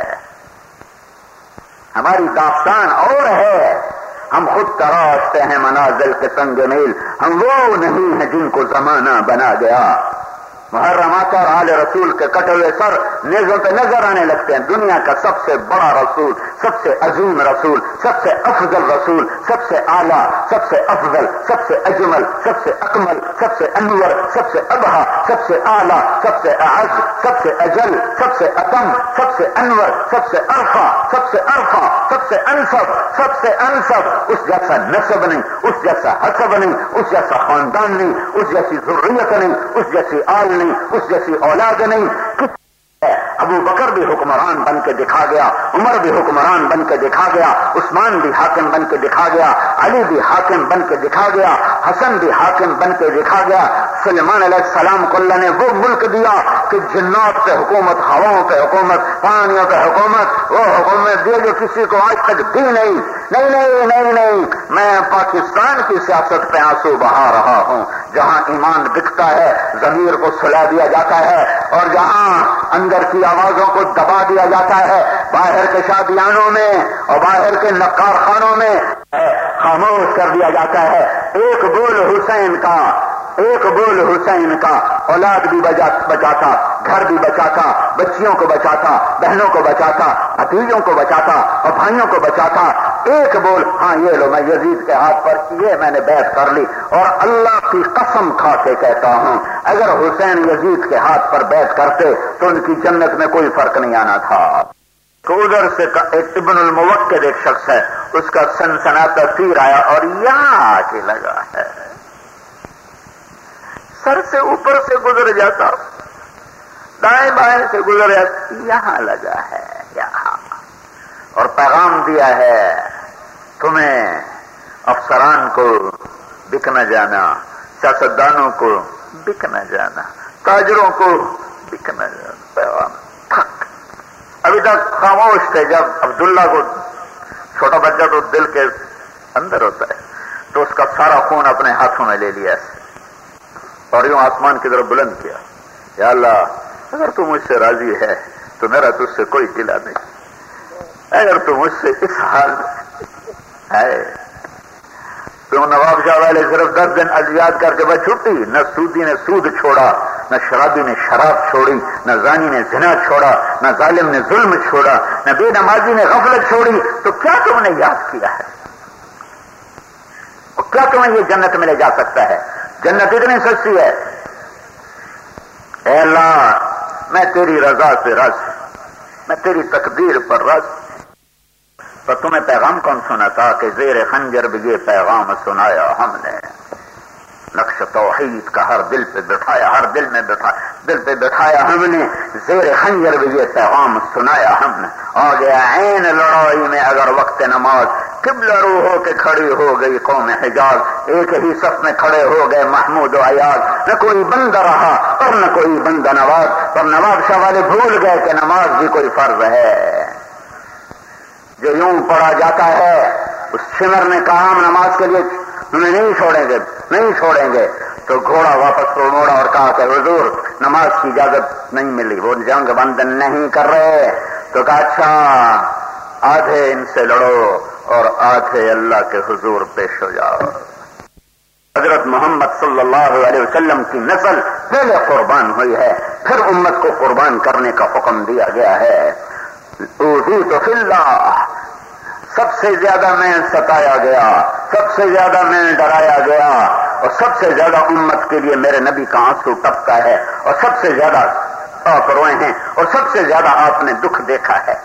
ہماری داستان اور ہے. ہم خود تراشتے ہیں منازل کے سنگ میل, ہم وہ نہیں ہیں جن کو زمانہ بنا گیا. محرم آتا اور آل رسول کے کٹے ہوئے سر نیزوں پہ نظر آنے لگتے ہیں. دنیا کا سب سے بڑا رسول, سب سے عظیم رسول, سب سے افضل رسول, سب سے اعلیٰ, سب سے افضل, سب سے اجمل, سب سے اکمل, سب سے انور, سب سے ابہا, سب سے اعلیٰ, سب سے اعز, سب سے اجل, سب سے اتم, سب سے انور, سب سے ارفع, سب سے ارفع, سب سے انصب, سب سے انصب. اس جیسا نسب نہیں, اس جیسا حسب نہیں, اس جیسا خاندان نہیں, اس جیسی ذریت نہیں, اس جیسی آل نہیں, اس جیسی اولاد نہیں. ابو بکر بھی حکمران بن کے دکھا گیا, عمر بھی حکمران بن کے دکھا گیا, عثمان بھی حاکم بن کے دکھا گیا, علی بھی حاکم بن کے دکھا گیا, حسن بھی حاکم بن کے دکھا گیا. سلیمان علیہ السلام کو اللہ نے وہ ملک دیا کہ جنات پہ حکومت, ہواؤں پہ حکومت, پانیوں پہ حکومت, وہ حکومت دی جو کسی کو آج تک دی نہیں. نہیں نہیں نہیں نہیں میں پاکستان کی سیاست پہ آنسو بہا رہا ہوں, جہاں ایمان بکتا ہے, ضمیر کو سلا دیا جاتا ہے, اور جہاں اندر کی آوازوں کو دبا دیا جاتا ہے, باہر کے شادیانوں میں اور باہر کے نقار خانوں میں خاموش کر دیا جاتا ہے. ایک بول حسین کا, ایک بول حسین کا, اولاد بھی بچاتا, گھر بھی بچاتا, بچیوں کو بچاتا, بہنوں کو بچاتا, بھتیجوں کو بچاتا اور بھائیوں کو بچاتا. ایک بول, ہاں یہ لو میں یزید کے ہاتھ پر یہ میں نے بیعت کر لی, اور اللہ کی قسم کھا کے کہتا ہوں اگر حسین یزید کے ہاتھ پر بیعت کرتے تو ان کی جنت میں کوئی فرق نہیں آنا تھا. تو ادھر سے ایک ابن الموقد ایک شخص ہے, اس کا سنسناتا تیر آیا اور یہاں آ کے لگا ہے, سر سے اوپر سے گزر جاتا. دائیں بائیں سے گزرے، یہاں لگا ہے یہاں، اور پیغام دیا ہے تمہیں افسران کو بک نہ جانا، سیاستدانوں کو بک نہ جانا، تاجروں کو بک نہ جانا۔ پیغام تھک ابھی تک خاموش تھے۔ جب عبداللہ کو، چھوٹا بچہ تو دل کے اندر ہوتا ہے، تو اس کا سارا خون اپنے ہاتھوں میں لے لیا ایسے، اور یوں آسمان کی طرف بلند کیا، یا اللہ اگر تو مجھ سے راضی ہے تو میرا تجھ سے کوئی گلہ نہیں، اگر تو مجھ سے اس حال ہے تو نواب شاہ والے صرف دس دن ادویات کر کے بس چھٹی، نہ سودی نے سود چھوڑا، نہ شرابی نے شراب چھوڑی، نہ زانی نے زنا چھوڑا، نہ ظالم نے ظلم چھوڑا، نہ بے نمازی نے غفلت چھوڑی، تو کیا تم نے یاد کیا ہے؟ اور کیا تمہیں یہ جنت میں لے جا سکتا ہے؟ جنت اتنی سستی ہے۔ اے اللہ میں تیری رضا سے راضی، میں تیری تقدیر پر راضی۔ تو تمہیں پیغام کون سنا تھا کہ زیر خنجر بھی یہ پیغام سنایا ہم نے، نقش توحید کا ہر دل پہ بٹھایا، ہر دل میں بٹھایا، دل پہ بٹھایا ہم نے، زیر خنجر بھی یہ پیغام سنایا ہم نے۔ آ گیا عین لڑائی میں اگر وقت نماز، قبلہ رو ہو کے کھڑی ہو گئی قوم حجاز، ایک ہی صف میں کھڑے ہو گئے محمود و ایاز، نہ کوئی بندہ رہا اور نہ کوئی بندہ نواز، پر نواب شاہ والے بھول گئے کہ نماز بھی کوئی فرض ہے جو یوں پڑھا جاتا ہے۔ اس شمر نے کہا ہم نماز کے لیے انہیں نہیں چھوڑیں گے، نہیں چھوڑیں گے، تو گھوڑا واپس موڑا اور کہا کہ حضور نماز کی اجازت نہیں ملی، وہ جنگ بند نہیں کر رہے۔ تو کہا اچھا آدھے ان سے لڑو اور آدھے اللہ کے حضور پیش ہو جاؤ۔ حضرت محمد صلی اللہ علیہ وسلم کی نسل پہلے قربان ہوئی ہے، پھر امت کو قربان کرنے کا حکم دیا گیا ہے۔ اوذیت فی اللہ، سب سے زیادہ میں ستایا گیا، سب سے زیادہ میں ڈرایا گیا، اور سب سے زیادہ امت کے لیے میرے نبی کا آنسو ٹپکا ہے، اور سب سے زیادہ آپ روئے ہیں، اور سب سے زیادہ آپ نے دکھ دیکھا ہے۔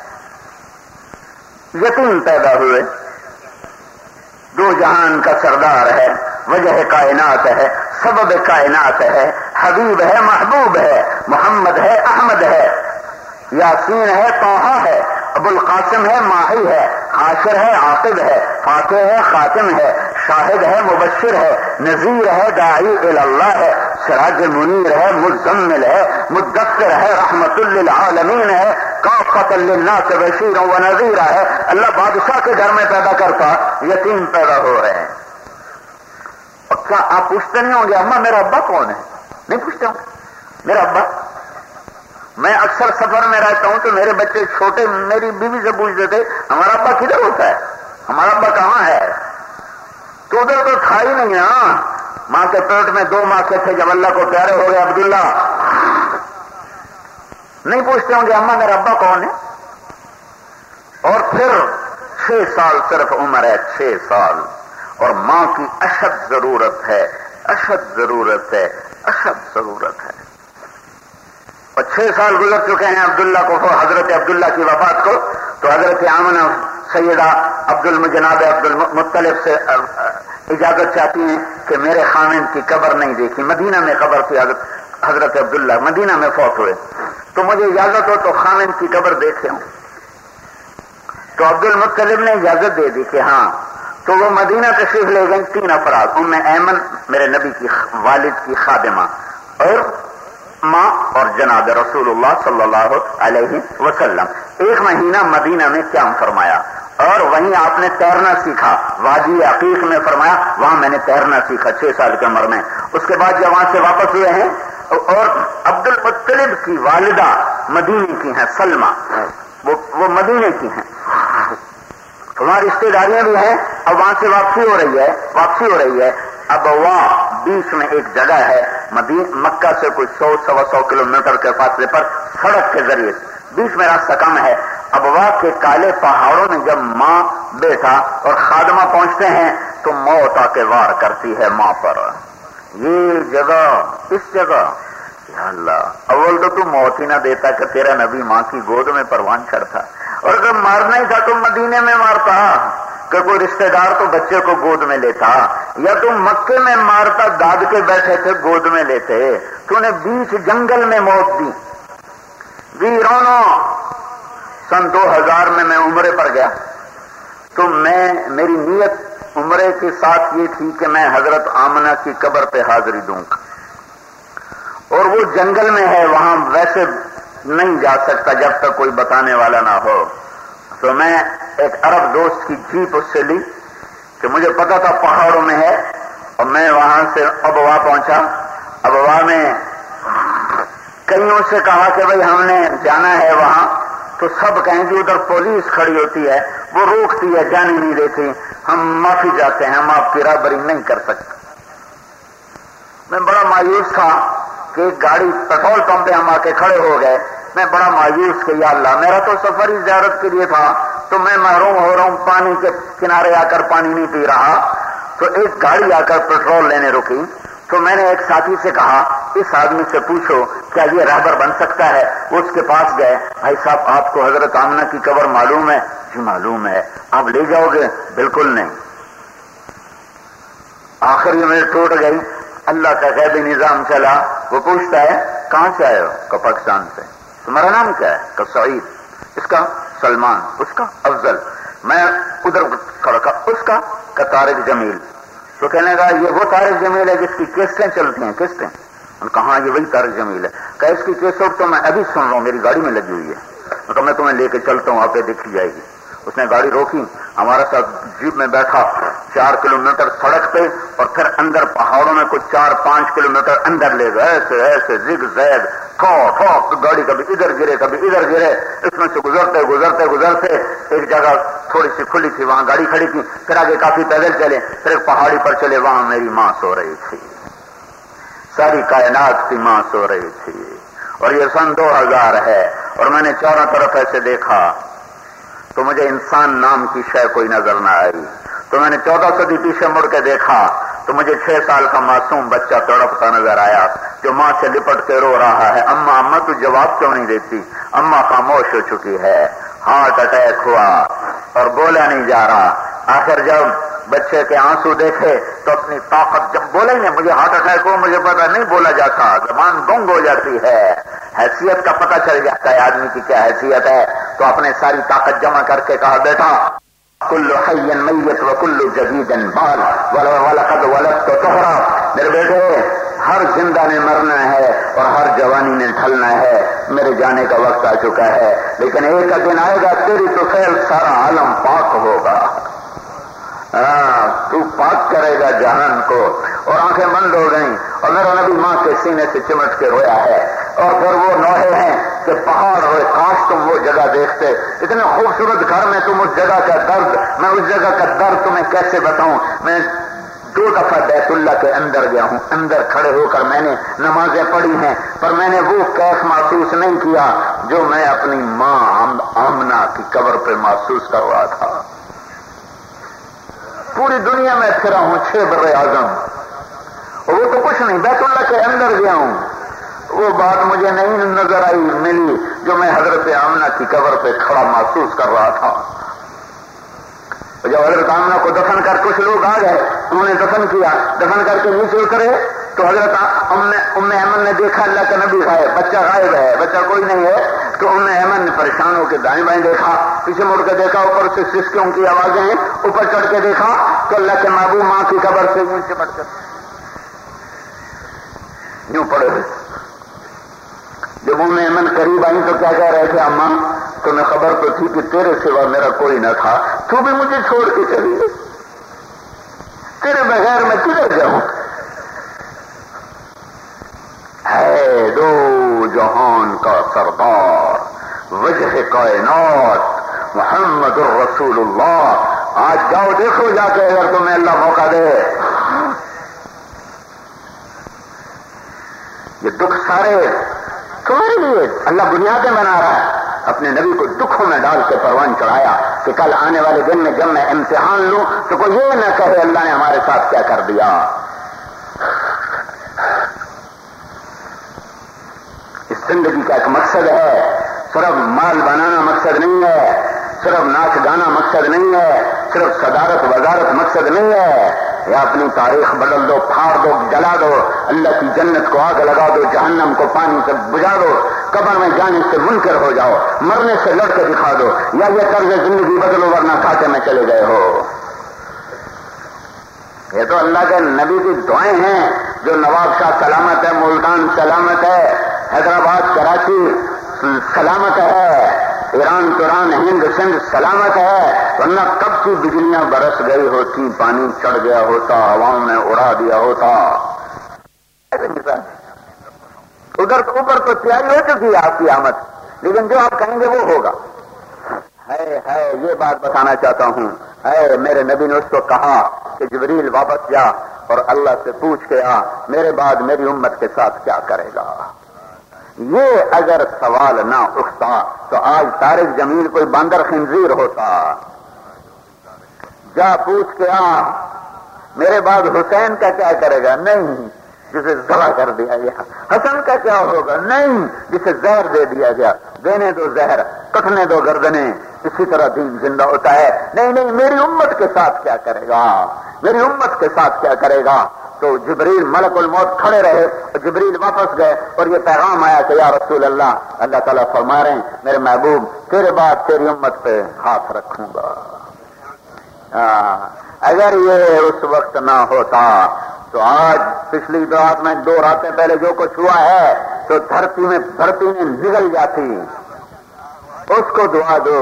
یتیم پیدا ہوئے، دو جہان کا سردار ہے، وجہ کائنات ہے، سبب کائنات ہے، حبیب ہے، محبوب ہے، محمد ہے، احمد ہے، یاسین ہے، طٰہٰ ہے، ابو القاسم ہے، ماہی ہے، حاشر ہے، عاقب ہے، فاتح ہے، خاتم ہے، شاہد ہے، مبشر ہے، نذیر ہے، داعی اللہ ہے، سراج منیر ہے، مزمل ہے، مدثر ہے، رحمت للعالمین ہے، کافۃ للناس بشیر و نذیر ہے۔ اللہ بادشاہ کے گھر میں پیدا کرتا، یتیم پیدا ہو رہے ہیں۔ اور کیا آپ پوچھتے نہیں ہوں گے اماں میرا ابا کون ہے؟ نہیں پوچھتے ہوں میرا ابا؟ میں اکثر سفر میں رہتا ہوں تو میرے بچے چھوٹے میری بیوی سے پوچھتے تھے ہمارا ابا کدھر ہوتا ہے، ہمارا ابا کہاں ہے؟ تو ادھر تو تھا ہی نہیں نا، ماں کے پیٹ میں دو ماں کے تھے، جب اللہ کو پیارے ہو گئے عبداللہ، نہیں پوچھتے ہوں گے اماں میرا ابا کون ہے؟ اور پھر چھ سال صرف عمر ہے، چھ سال، اور ماں کی اشد ضرورت ہے، اشد ضرورت ہے، اشد ضرورت ہے۔ اور چھ سال گزر چکے ہیں عبداللہ کو، حضرت عبداللہ کی وفات کو، تو حضرت آمنہ سیدہ عبد المجناب عبد المطلب سے اجازت چاہتی ہیں کہ میرے خامند کی قبر نہیں دیکھی، مدینہ میں قبر تھی حضرت حضرت عبداللہ، مدینہ میں فوت ہوئے، تو مجھے اجازت ہو تو خامند کی قبر دیکھے ہوں۔ تو عبد المطلب نے اجازت دے دی کہ ہاں، تو وہ مدینہ تشریف لے گئے، تین افراد، ام ایمن میرے نبی کی والد کی خادمہ، اور ماں اور جناب رسول اللہ صلی اللہ علیہ وسلم، ایک مہینہ مدینہ میں قیام فرمایا، اور وہیں آپ نے تیرنا سیکھا، وادی عقیق میں فرمایا وہاں میں نے تیرنا سیکھا چھ سال کی عمر میں۔ اس کے بعد جب وہاں سے واپس ہوئے ہیں، اور عبد المطلب کی والدہ مدینے کی ہیں، سلمہ، وہ وہ مدینے کی ہیں، وہاں رشتے داریاں بھی ہیں، اب وہاں سے واپسی ہو رہی ہے، واپسی ہو رہی ہے، اب وہاں بیچ میں ایک جگہ ہے، مکہ سے کوئی سو سوا سو کلومیٹر کے فاصلے پر سڑک کے ذریعے بیچ میں راستہ کم ہے۔ ابوا کے کالے پہاڑوں میں جب ماں بیٹا اور خادمہ پہنچتے ہیں تو موت آ کے وار کرتی ہے ماں پر۔ یہ جگہ، اس جگہ، یا اللہ، اول تو تو موت ہی نہ دیتا کہ تیرا نبی ماں کی گود میں پروان چڑھتا، اور اگر مارنا ہی تھا تو مدینے میں مارتا، کہ کوئی رشتہ دار تو بچے کو گود میں لیتا، یا تم مکے میں مارتا، داد کے بیٹھے تھے گود میں لیتے، تو نے بیچ جنگل میں موت دی، ویرانوں، سن دو ہزار میں میں عمرے پر گیا تو میں میری نیت عمرے کے ساتھ یہ تھی کہ میں حضرت آمنہ کی قبر پہ حاضری دوں گا، اور وہ جنگل میں ہے، وہاں ویسے نہیں جا سکتا جب تک کوئی بتانے والا نہ ہو. تو میں ایک عرب دوست کی جیپ اس سے لی کہ مجھے پتا تھا پہاڑوں میں ہے، اور میں وہاں سے ابوا پہنچا. ابوا میں کئیوں سے کہا کہ بھئی ہم نے جانا ہے وہاں، تو سب کہیں گے ادھر پولیس کھڑی ہوتی ہے، وہ روکتی ہے، جانے نہیں دیتی، ہم معافی چاہتے ہیں، ہم آپ کی رہبری نہیں کر سکتے. میں بڑا مایوس تھا کہ گاڑی پیٹرول پمپ پہ ہم آ کے کھڑے ہو گئے. میں بڑا مایوس کہ یا اللہ میرا تو سفر ہی زیارت کے لیے تھا، تو میں محروم ہو رہا ہوں، پانی کے کنارے آ کر پانی نہیں پی رہا. تو ایک گاڑی آ کر پیٹرول لینے رکی، تو میں نے ایک ساتھی سے کہا اس آدمی سے پوچھو کیا یہ رہبر بن سکتا ہے. اس کے پاس گئے، بھائی صاحب آپ کو حضرت آمنہ کی قبر معلوم ہے؟ جی معلوم ہے. آپ لے جاؤ گے؟ بالکل نہیں. آخر یہ میرے ٹوٹ گئی. اللہ کا غیبی نظام چلا. وہ پوچھتا ہے کہاں سے آئے ہو؟ کہ پاکستان سے. تمہارا نام کیا ہے؟ کہ سعید. اس کا سلمان. اس کا افضل. میں ادھر کھڑا کھا اس کا کہ طارق جمیل. تو کہنے لگا یہ وہ طارق جمیل ہے جس کی قسطیں چلتی ہیں؟ قسطیں؟ کہاں یہ وہی طارق جمیل ہے. کہ اس کی قسط تو میں ابھی سن رہا ہوں، میری گاڑی میں لگی ہوئی ہے. تو میں تمہیں لے کے چلتا ہوں، آپ یہ دیکھی جائے گی. اس نے گاڑی روکی، ہمارا ساتھ جیپ میں بیٹھا، چار کلومیٹر سڑک پہ اور پھر اندر پہاڑوں میں کچھ چار پانچ کلومیٹر اندر لے گئے. ایسے ایسے زگ زیگ ٹھو ٹھو، گاڑی کبھی ادھر گرے کبھی ادھر گرے. اس میں سے گزرتے گزرتے گزرتے ایک جگہ تھوڑی سی کھلی تھی، وہاں گاڑی کھڑی تھی. پھر آگے کافی پیدل چلے، پھر ایک پہاڑی پر چلے، وہاں میری ماں سو رہی تھی. ساری کائنات کی ماں سو رہی تھی. اور یہ سن دو ہزار ہے، اور میں نے چاروں طرف ایسے دیکھا تو مجھے انسان نام کی شے کوئی نظر نہ آئی. تو میں نے چودہ صدی پیچھے مڑ کے دیکھا تو مجھے چھ سال کا معصوم بچہ تڑپتا نظر آیا جو ماں سے لپٹ کے رو رہا ہے، اماں اماں تو جواب کیوں نہیں دیتی؟ اماں خاموش ہو چکی ہے، ہارٹ اٹیک ہوا اور بولا نہیں جا رہا. آخر جب بچے کے آنسو دیکھے تو اپنی طاقت، جب بولے نہیں مجھے ہارٹ اٹیک ہو، مجھے پتا نہیں بولا جاتا، زبان گنگ ہو جاتی ہے، حیثیت کا پتہ چل جاتا ہے آدمی کی کیا حیثیت ہے. تو اپنے ساری طاقت جمع کر کے کہا بیٹا کل حی میت و کل جدید بال ولقد ولدت طہرا. میرے بیٹے ہر زندہ نے مرنا ہے اور ہر جوانی نے ڈھلنا ہے. میرے جانے کا وقت آ چکا ہے، لیکن ایک دن آئے گا تیری تو خیر سارا عالم پاک ہوگا. ہاں تو پاک کرے گا جہان کو. اور آنکھیں بند ہو گئیں اور میرا نبی ماں کے سینے سے چمٹ کے رویا ہے. اور پھر وہ نوحے ہیں کہ پہاڑ ہوئے، کاش تم وہ جگہ دیکھتے، اتنے خوبصورت گھر میں تم اس جگہ کا درد، میں اس جگہ کا درد تمہیں کیسے بتاؤں. میں دو دفعہ بیت اللہ کے اندر گیا ہوں، اندر کھڑے ہو کر میں نے نمازیں پڑھی ہیں، پر میں نے وہ کیف محسوس نہیں کیا جو میں اپنی ماں آمنہ کی قبر پہ محسوس کر رہا تھا. پوری دنیا میں پھرا ہوں، چھ بر اعظم، اور وہ تو کچھ نہیں، بیت اللہ کے اندر گیا ہوں. وہ بات مجھے نہیں نظر آئی ملی جو میں حضرت آمنہ کی قبر پہ کھڑا محسوس کر رہا تھا. جب حضرت آمنہ کو دفن کر کچھ لوگ آ گئے، انہوں نے دفن کیا، دفن کر کے نیچے اترے تو حضرت ام ایمن نے دیکھا اللہ کا نبی غائب، بچہ غائب ہے، بچہ کوئی نہیں ہے. تو ام ایمن نے پریشان ہو کے دائیں بائیں دیکھا، پیچھے مڑ کے دیکھا، اوپر سے سسکیوں کی آوازیں ہیں، اوپر چڑھ کے دیکھا تو اللہ کے محبوب ماں کی قبر سے یوں چپٹ کر یوں پڑے ہوئے. جب ام ایمن قریب آئی تو کیا کہہ رہے تھے؟ اماں تمہیں خبر تو تھی کہ تیرے سوا میرا کوئی نہ تھا، تو بھی مجھے چھوڑ کے چلی گئی، تیرے بغیر میں کدھر جاؤں؟ ہے دو جہان کا سردار وجہ کائنات محمد الرسول اللہ. آج جاؤ دیکھو جا کے اگر تمہیں اللہ موقع دے. یہ دکھ سارے تمہارے لیے اللہ بنیادیں بنا رہا ہے. اپنے نبی کو دکھوں میں ڈال کے پروان چڑھایا کہ کل آنے والے دن میں جب میں امتحان لوں تو کوئی یہ نہ کہے اللہ نے ہمارے ساتھ کیا کر دیا. اس زندگی کا ایک مقصد ہے، صرف مال بنانا مقصد نہیں ہے، صرف ناچ گانا مقصد نہیں ہے، صرف صدارت وزارت مقصد نہیں ہے. یا اپنی تاریخ بدل دو، پھاڑ دو، جلا دو، اللہ کی جنت کو آگ لگا دو، جہنم کو پانی سے بجھا دو. قبر میں جانے سے منکر ہو جاؤ، مرنے سے لڑ کے دکھا دو، یا یہ طرز زندگی بدلو ورنہ کھاتے میں چلے گئے ہو۔ یہ تو اللہ کے نبی کی دعائیں ہیں، جو نواب شاہ سلامت ہے، ملتان سلامت ہے، حیدرآباد کراچی سلامت ہے، ایران توران ہند سندھ سلامت ہے، ورنہ کب کی بجلیاں برس گئی ہوتی، پانی چڑھ گیا ہوتا، ہواؤں نے اڑا دیا ہوتا۔ ادھر تو اوپر تو تیاری ہو چکی ہے آپ کی آمد، لیکن جو آپ کہیں گے وہ ہوگا۔ ہے ہے یہ بات بتانا چاہتا ہوں، ہے میرے نبی نے اس کو کہا کہ جبریل واپس جا اور اللہ سے پوچھ کے آ میرے بعد میری امت کے ساتھ کیا کرے گا۔ یہ اگر سوال نہ اٹھتا تو آج طارق جمیل کوئی باندر خنزیر ہوتا۔ جا پوچھ کے آ میرے بعد حسین کا کیا کرے گا، نہیں جسے ذبح کر دیا گیا۔ حسن کا کیا ہوگا، نہیں جسے زہر دے دیا گیا۔ دینے دو زہر، کٹنے دو گردنیں، اسی طرح دین زندہ ہوتا ہے۔ نہیں نہیں میری امت کے ساتھ کیا کرے گا، میری امت کے ساتھ کیا کرے گا۔ تو جبریل ملک الموت کھڑے رہے، جبریل واپس گئے اور یہ پیغام آیا کہ یا رسول اللہ، اللہ تعالیٰ فرما رہے ہیں میرے محبوب تیرے بعد تیری امت پہ ہاتھ رکھوں گا۔ اگر یہ اس وقت نہ ہوتا تو آج پچھلی دو رات میں دو راتیں پہلے جو کچھ ہوا ہے تو دھرتی میں دھرتی میں نگل جاتی۔ اس کو دعا دو۔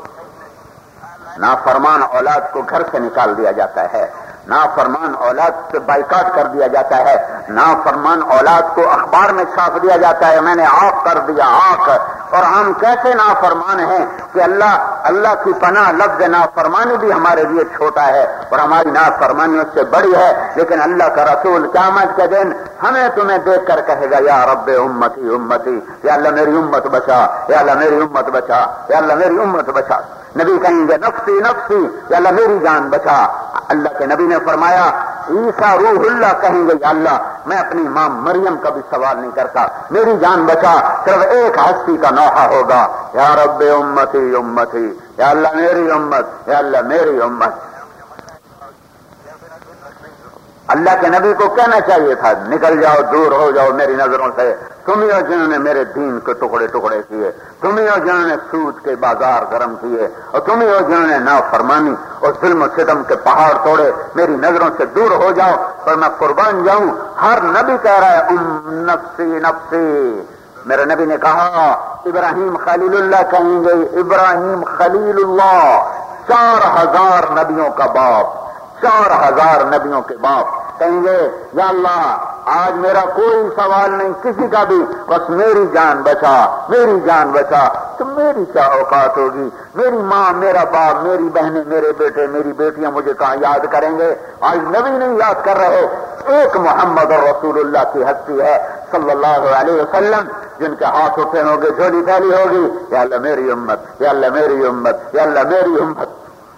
نافرمان اولاد کو گھر سے نکال دیا جاتا ہے، نافرمان اولاد سے بائیکاٹ کر دیا جاتا ہے، نافرمان اولاد کو اخبار میں چھاپ دیا جاتا ہے میں نے آق کر دیا آق۔ اور ہم کیسے نافرمان ہیں کہ اللہ اللہ کی پناہ لفظ نافرمانی بھی ہمارے لیے چھوٹا ہے اور ہماری نافرمانیوں سے بڑی ہے، لیکن اللہ کا رسول قیامت کے دن ہمیں تمہیں دیکھ کر کہے گا یا رب امتی امتی، یا اللہ میری امت بچا، یا اللہ میری امت بچا، یا اللہ میری امت بچا۔ نبی کہیں گے نفسی نفسی، یا اللہ میری جان بچا۔ اللہ کے نبی نے فرمایا عیسیٰ روح اللہ کہیں گے یا اللہ میں اپنی ماں مریم کا بھی سوال نہیں کرتا، میری جان بچا۔ صرف ایک ہستی کا نوحہ ہوگا یا رب امتی امتی، یا اللہ میری امت، یا اللہ میری امت۔ اللہ کے نبی کو کہنا چاہیے تھا نکل جاؤ، دور ہو جاؤ میری نظروں سے، تم ہی ہو جنہوں نے میرے دین کے ٹکڑے ٹکڑے کیے، تم ہی ہو جنہوں نے سود کے بازار گرم کیے، اور تم ہی ہو جنہوں نے نافرمانی اور ظلم و ستم کے پہاڑ توڑے، میری نظروں سے دور ہو جاؤ پر میں قربان جاؤں۔ ہر نبی کہہ رہا ہے ام نفسی نفسی۔ میرے نبی نے کہا ابراہیم خلیل اللہ کہیں گے ابراہیم خلیل اللہ، چار ہزار نبیوں کا باپ، چار ہزار نبیوں کے باپ کہیں گے یا اللہ آج میرا کوئی سوال نہیں کسی کا بھی، بس میری جان بچا، میری جان بچا۔ تو میری کیا اوقات ہوگی، میری ماں، میرا باپ، میری بہنیں، میرے بیٹے، میری بیٹیاں مجھے کہاں یاد کریں گے؟ آج نبی نہیں یاد کر رہے، ایک محمد اور رسول اللہ کی ہستی ہے صلی اللہ علیہ وسلم، جن کے ہاتھ اٹھے ہوں گے، جھولی پھیلی ہوگی یا اللہ میری امت، یا اللہ میری امت، یا اللہ میری امت۔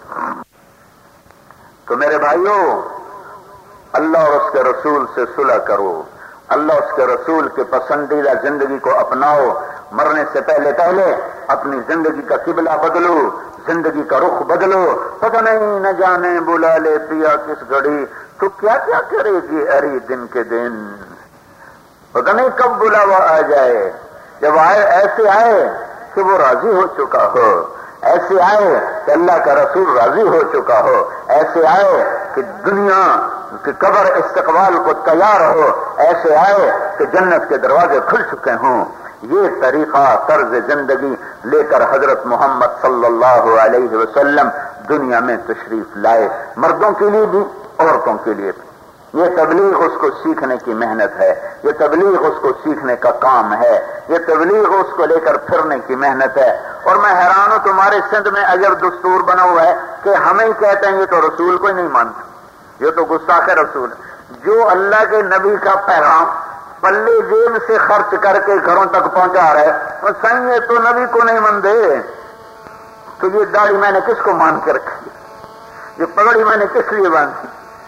تو میرے بھائیوں اللہ اور اس کے رسول سے صلح کرو، اللہ اس کے رسول کے پسندیدہ زندگی کو اپناؤ، مرنے سے پہلے پہلے اپنی زندگی کا قبلہ بدلو، زندگی کا رخ بدلو۔ پتہ نہیں نہ جانے بلا لے پیا کس گھڑی، تو کیا کیا کرے گی اری دن کے دن، پتہ نہیں کب بلاوا آ جائے۔ جب آئے ایسے آئے کہ وہ راضی ہو چکا ہو، ایسے آئے کہ اللہ کا رسول راضی ہو چکا ہو، ایسے آئے کہ دنیا کی قبر استقبال کو تیار ہو، ایسے آئے کہ جنت کے دروازے کھل چکے ہوں۔ یہ طریقہ طرز زندگی لے کر حضرت محمد صلی اللہ علیہ وسلم دنیا میں تشریف لائے، مردوں کے لیے بھی عورتوں کے لیے بھی۔ یہ تبلیغ اس کو سیکھنے کی محنت ہے، یہ تبلیغ اس کو سیکھنے کا کام ہے، یہ تبلیغ اس کو لے کر پھرنے کی محنت ہے۔ اور میں حیران ہوں تمہارے سندھ میں اگر دستور بنا ہوا ہے کہ ہمیں ہی کہتے ہیں یہ تو رسول کو ہی نہیں مانتے، یہ تو گستاخ رسول ہے۔ جو اللہ کے نبی کا پیغام پلے جیب سے خرچ کر کے گھروں تک پہنچا رہے اور صحیح ہے تو نبی کو نہیں مانتے، تو یہ داڑھی میں نے کس کو مان کے رکھی، یہ پگڑی میں نے کس لیے باندھی؟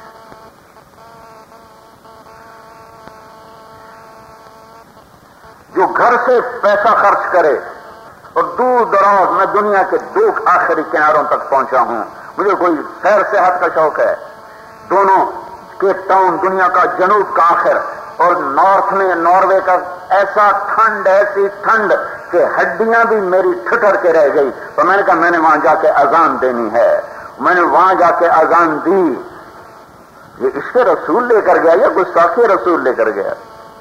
جو گھر سے پیسہ خرچ کرے اور دور دراز میں دنیا کے دو آخری کناروں تک پہنچا ہوں، مجھے کوئی سیر صحت کا شوق ہے، دونوں کیپ ٹاؤن دنیا کا جنوب کا آخر اور نارتھ میں ناروے کا ایسا ٹھنڈ ایسی ٹھنڈ کہ ہڈیاں بھی میری ٹھٹر کے رہ گئی. تو میں نے کہا میں نے وہاں جا کے اذان دینی ہے. میں نے وہاں جا کے اذان دی. یہ عشق رسول لے کر گیا یا گستاخی رسول لے کر گیا؟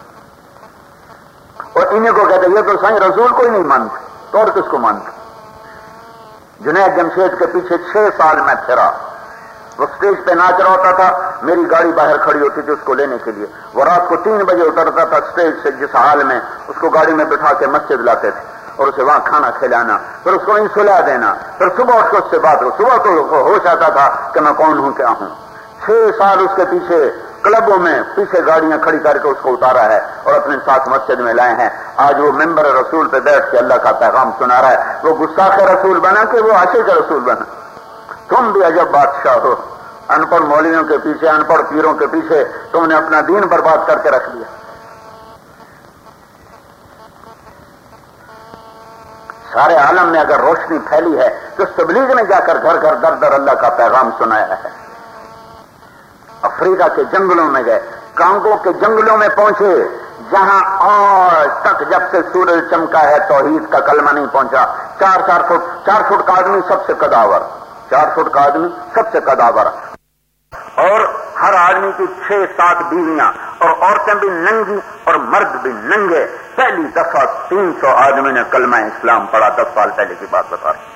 اور انہیں کو کہتے یہ تو سائیں رسول کو ہی نہیں مانتے تو اور کس کو مانتے؟ جنید جمشید کے پیچھے چھ سال میں پھرا. وہ اسٹیج پہ ناچ رہا ہوتا تھا, میری گاڑی باہر کھڑی ہوتی تھی اس کو لینے کے لیے. وہ رات کو تین بجے اترتا تھا اسٹیج سے, جس حال میں اس کو گاڑی میں بٹھا کے مسجد لاتے تھے اور اسے وہاں کھانا کھلانا, پھر اس کو نہیں سلا دینا, پھر صبح اس کو اس سے بات ہو. صبح تو ہوش آتا تھا کہ میں کون ہوں کیا ہوں. چھ سال اس کے پیچھے کلبوں میں پیچھے گاڑیاں کھڑی کر کے اس کو اتارا ہے اور اپنے ساتھ مسجد میں لائے ہیں. آج وہ ممبر رسول پہ بیٹھ کے اللہ کا پیغام سنا رہا ہے. وہ گستاخ رسول بنا کہ وہ عاشق رسول بنا؟ تم بھی عجب بادشاہ ہو. ان پڑھ مولویوں کے پیچھے, ان پڑھ پیروں کے پیچھے تم نے اپنا دین برباد کر کے رکھ لیا. سارے عالم میں اگر روشنی پھیلی ہے تو تبلیغ نے جا کر گھر گھر در در اللہ کا پیغام سنایا ہے. افریقہ کے جنگلوں میں گئے, کانگو کے جنگلوں میں پہنچے, جہاں آج تک جب سے سورج چمکا ہے توحید کا کلمہ نہیں پہنچا. چار چار فٹ چار فٹ کا آدمی سب سے قداور, چار فٹ کا آدمی سب سے قداور, اور ہر آدمی کی چھ سات بیویاں, اور عورتیں بھی ننگی اور مرد بھی ننگے. پہلی دفعہ تین سو آدمی نے کلمہ اسلام پڑھا. دس سال پہلے کی بات بتا رہا.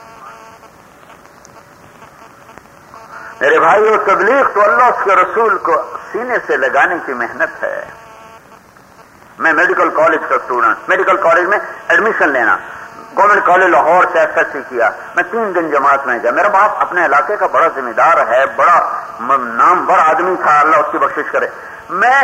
میرے بھائیو, تبلیغ تو اللہ اس کے رسول کو سینے سے لگانے کی محنت ہے. میں میڈیکل کالج کا اسٹوڈنٹ, میڈیکل کالج میں ایڈمیشن لینا, گورنمنٹ کالج لاہور سے ایف ایس سی کیا. میں تین دن جماعت میں گیا. میرا باپ اپنے علاقے کا بڑا ذمہ دار ہے, بڑا نامور آدمی تھا, اللہ اس کی بخشش کرے. میں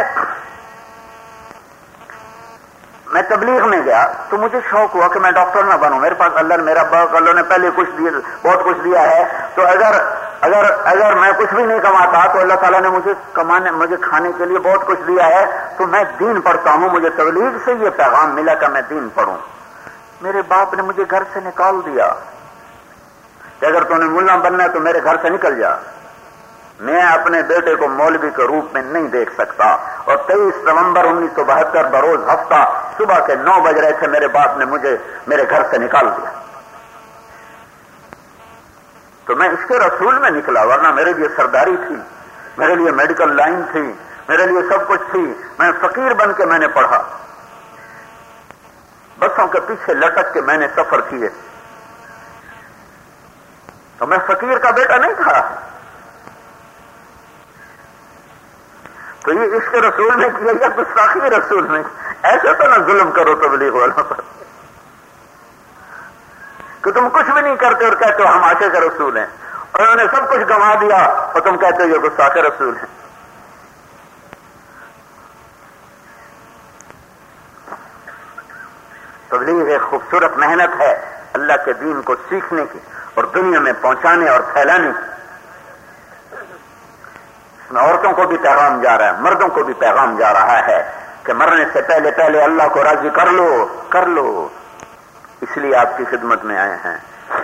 میں تبلیغ میں گیا تو مجھے شوق ہوا کہ میں ڈاکٹر نہ بنوں. میرے پاس اللہ نے میرا اللہ نے پہلے کچھ دیا, بہت کچھ دیا ہے, تو اگر اگر اگر میں کچھ بھی نہیں کماتا تو اللہ تعالیٰ نے مجھے کمانے مجھے کھانے کے لیے بہت کچھ دیا ہے, تو میں دین پڑھتا ہوں. مجھے تبلیغ سے یہ پیغام ملا کہ میں دین پڑھوں. میرے باپ نے مجھے گھر سے نکال دیا کہ اگر تو نے ملا بننا ہے تو میرے گھر سے نکل جا. میں اپنے بیٹے کو مولوی کے روپ میں نہیں دیکھ سکتا. اور تیئیس نومبر انیس سو بہتر بروز ہفتہ صبح کے نو بج رہے تھے, میرے باپ نے مجھے میرے گھر سے نکال دیا. تو میں اس کے رسول میں نکلا, ورنہ میرے لیے سرداری تھی, میرے لیے میڈیکل لائن تھی, میرے لیے سب کچھ تھی. میں فقیر بن کے میں نے پڑھا, بسوں کے پیچھے لٹک کے میں نے سفر کیے. تو میں فقیر کا بیٹا نہیں تھا. تو یہ عشق رسول نے کیا یا گستاخی رسول نے؟ ایسے تو نہ ظلم کرو تبلیغ والوں پر کہ تم کچھ بھی نہیں کرتے اور کہتے ہو ہم عاشق رسول ہیں, اور انہوں نے سب کچھ گنوا دیا اور تم کہتے ہو یہ گستاخ رسول ہیں. تبلیغ ایک خوبصورت محنت ہے اللہ کے دین کو سیکھنے کی اور دنیا میں پہنچانے اور پھیلانے کی. اس میں عورتوں کو بھی پیغام جا رہا ہے, مردوں کو بھی پیغام جا رہا ہے کہ مرنے سے پہلے پہلے اللہ کو راضی کر لو کر لو اس لیے آپ کی خدمت میں آئے ہیں.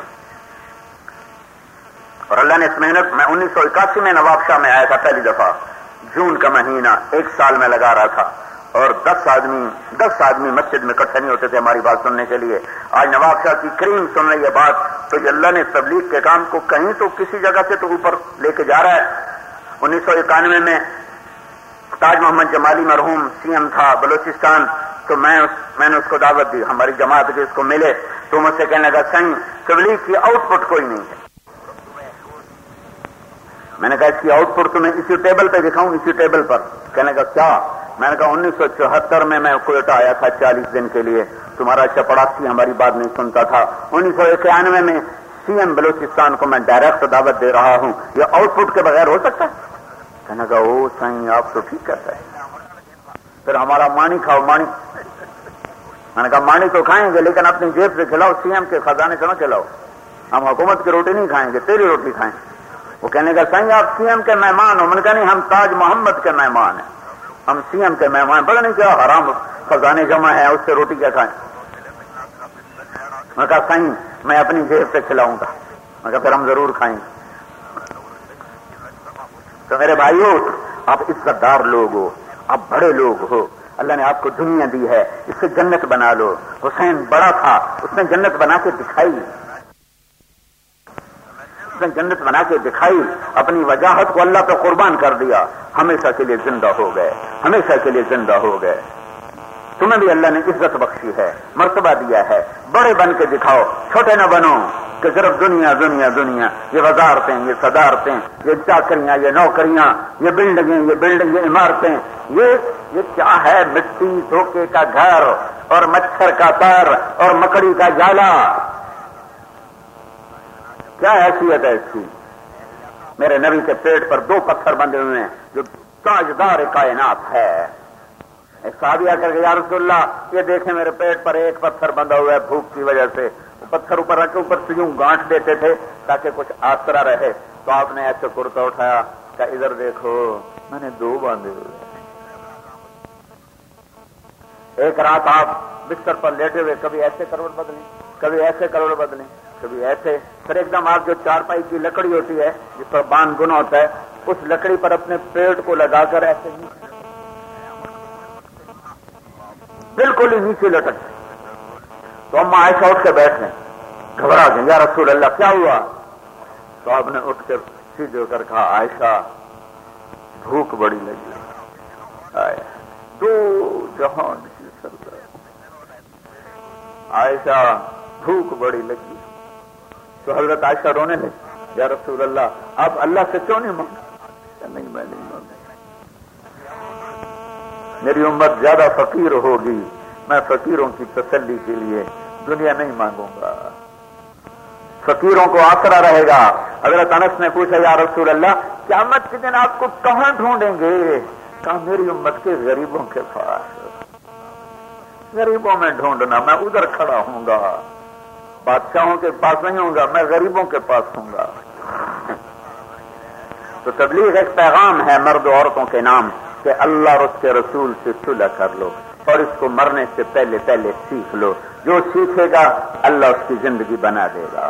اور اللہ نے اس محنت میں انیس سو اکاسی میں نواب شاہ میں آیا تھا پہلی دفعہ, جون کا مہینہ, ایک سال میں لگا رہا تھا, اور دس آدمی دس آدمی مسجد میں اکٹھے نہیں ہوتے تھے ہماری بات سننے کے لیے. آج نواب شاہ کی کریم سن رہی ہے بات, تو اللہ نے تبلیغ کے کام کو کہیں تو کسی جگہ سے تو اوپر لے کے جا رہا ہے. انیس سو اکانوے میں تاج محمد جمالی مرحوم سی ایم تھا بلوچستان, تو میں اس میں نے اس کو دعوت دی ہماری جماعت کے, اس کو ملے تو مجھ سے کہنے لگا سنگ تبلیغ کی آؤٹ پٹ کوئی نہیں ہے. میں نے کہا اس کی آؤٹ پٹ تمہیں اسی ٹیبل پہ دکھاؤں, اسی ٹیبل پر. کہنے کا کیا؟ میں نے کہا انیس سو چوہتر میں میں کوئٹہ آیا تھا چالیس دن کے لیے, تمہارا چپڑاسی ہماری بات نہیں سنتا تھا. انیس سو اکیانوے میں سی ایم بلوچستان کو میں ڈائریکٹ دعوت دے رہا ہوں, یہ آؤٹ پٹ کے بغیر ہو سکتا ہے؟ کہنے کا او سائیں آپ تو ٹھیک کہتا ہے, پھر ہمارا مانی کھاؤ مانی. میں نے کہا مانی تو کھائیں گے لیکن اپنی جیب سے کھلاؤ, سی ایم کے خزانے سے نہ کھلاؤ. ہم حکومت کی روٹی نہیں کھائیں گے, تیری روٹی کھائیں. وہ کہنے کا سائیں آپ سی ایم کے مہمان ہو. میں نے کہا نہیں, ہم تاج محمد کے مہمان ہیں, ہم سی ایم کے مہمان. پتہ نہیں کیا حرام خزانے جمع ہے, اس سے روٹی کیا کھائیں. میں نے کہا سائیں میں اپنی جیب سے کھلاؤں گا. میں کہا پھر ہم ضرور کھائیں گے. تو میرے بھائیو, آپ عزت دار لوگ ہو, آپ بڑے لوگ ہو, اللہ نے آپ کو دنیا دی ہے، اس سے جنت بنا لو۔ حسین بڑا تھا، اس نے جنت بنا کے دکھائی، اس نے جنت بنا کے دکھائی، اپنی وجاہت کو اللہ پہ قربان کر دیا، ہمیشہ کے لیے زندہ ہو گئے، ہمیشہ کے لیے زندہ ہو گئے۔ تمہیں بھی اللہ نے عزت بخشی ہے، مرتبہ دیا ہے، بڑے بن کے دکھاؤ، چھوٹے نہ بنو کہ صرف دنیا دنیا دنیا، یہ وزارتیں، یہ صدارتیں، یہ چاکریاں، یہ نوکریاں، یہ بلڈنگیں، یہ بلڈنگ، یہ عمارتیں، یہ یہ کیا ہے؟ مٹی دھوکے کا گھر اور مچھر کا پر اور مکڑی کا جالا۔ کیا حیثیت ہے اس کی؟ میرے نبی کے پیٹ پر دو پتھر بندھے ہوئے ہیں جو تاجدار کائنات ہے۔ ایک صحابی آ کر کے یا رسول اللہ یہ دیکھیں میرے پیٹ پر ایک پتھر بندھا ہوا ہے بھوک کی وجہ سے۔ وہ پتھر اوپر رکھ کے اوپر سے یوں گانٹھ دیتے تھے تاکہ کچھ آسرا رہے، تو آپ نے ایسے کرتا اٹھایا کہ ادھر دیکھو میں نے دو باندھے ہوئے۔ ایک رات آپ بستر پر لیٹے ہوئے کبھی ایسے کروڑ بدلیں، کبھی ایسے کروڑ بدلیں، کبھی ایسے، پھر ایک دم آپ جو چارپائی کی لکڑی ہوتی ہے جس پر باندھ گنا ہوتا ہے اس لکڑی پر اپنے پیٹ کو لگا کر ایسے ہی بالکل ہی نیچے لٹک۔ تو اما عائشہ اٹھ کے بیٹھ گئے، گھبرا گئے، یا رسول اللہ کیا ہوا؟ تو آپ نے اٹھ کر سیدھے ہو کر کہا عائشہ بھوک بڑی لگی، آئے دو جہان کی سردار عائشہ بھوک بڑی لگی۔ تو حضرت عائشہ رونے لگی، یا رسول اللہ آپ اللہ سے کیوں نہیں مانگتے؟ نہیں میں نہیں مانگتا، میری امت زیادہ فقیر ہوگی، میں فقیروں کی تسلی کے لیے دنیا نہیں مانگوں گا، فقیروں کو آسرا رہے گا۔ حضرت انس نے پوچھا یا رسول اللہ قیامت کے دن آپ کو کہاں ڈھونڈیں گے؟ کہا میری امت کے غریبوں کے پاس، غریبوں میں ڈھونڈنا، میں ادھر کھڑا ہوں گا، بادشاہوں کے پاس نہیں ہوں گا، میں غریبوں کے پاس ہوں گا۔ تو تبلیغ ایک پیغام ہے مرد و عورتوں کے نام کہ اللہ اور اس کے رسول سے صلح کر لو اور اس کو مرنے سے پہلے پہلے سیکھ لو۔ جو سیکھے گا اللہ اس کی زندگی بنا دے گا،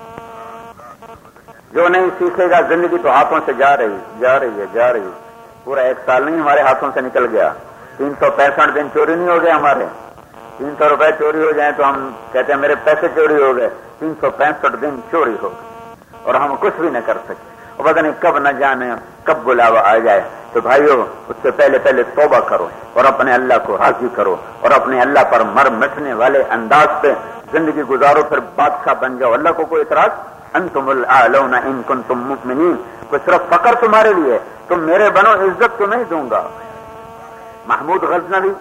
جو نہیں سیکھے گا زندگی تو ہاتھوں سے جا رہی جا رہی ہے جا رہی پورا ایک سال نہیں ہمارے ہاتھوں سے نکل گیا، تین سو پینسٹھ دن چوری نہیں ہو گئے ہمارے، تین سو روپے چوری ہو جائیں تو ہم کہتے ہیں میرے پیسے چوری ہو گئے، تین سو پینسٹھ دن چوری ہو گئے اور ہم کچھ بھی نہ کر سکے، اور پتہ نہیں کب نہ جانے کب بلاوا آ جائے۔ تو بھائیو اس سے پہلے پہلے توبہ کرو اور اپنے اللہ کو راضی کرو اور اپنے اللہ پر مر مٹنے والے انداز پہ زندگی گزارو، پھر بادشاہ بن جاؤ۔ اللہ کو کوئی اعتراض؟ انتم الاعلون ان کنتم مؤمنین، کوئی صرف فقر تمہارے لیے، تم میرے بنو عزت تو نہیں دوں گا۔ محمود غزنوی،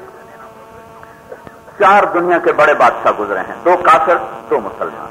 چار دنیا کے بڑے بادشاہ گزرے ہیں، دو کافر دو مسلمان۔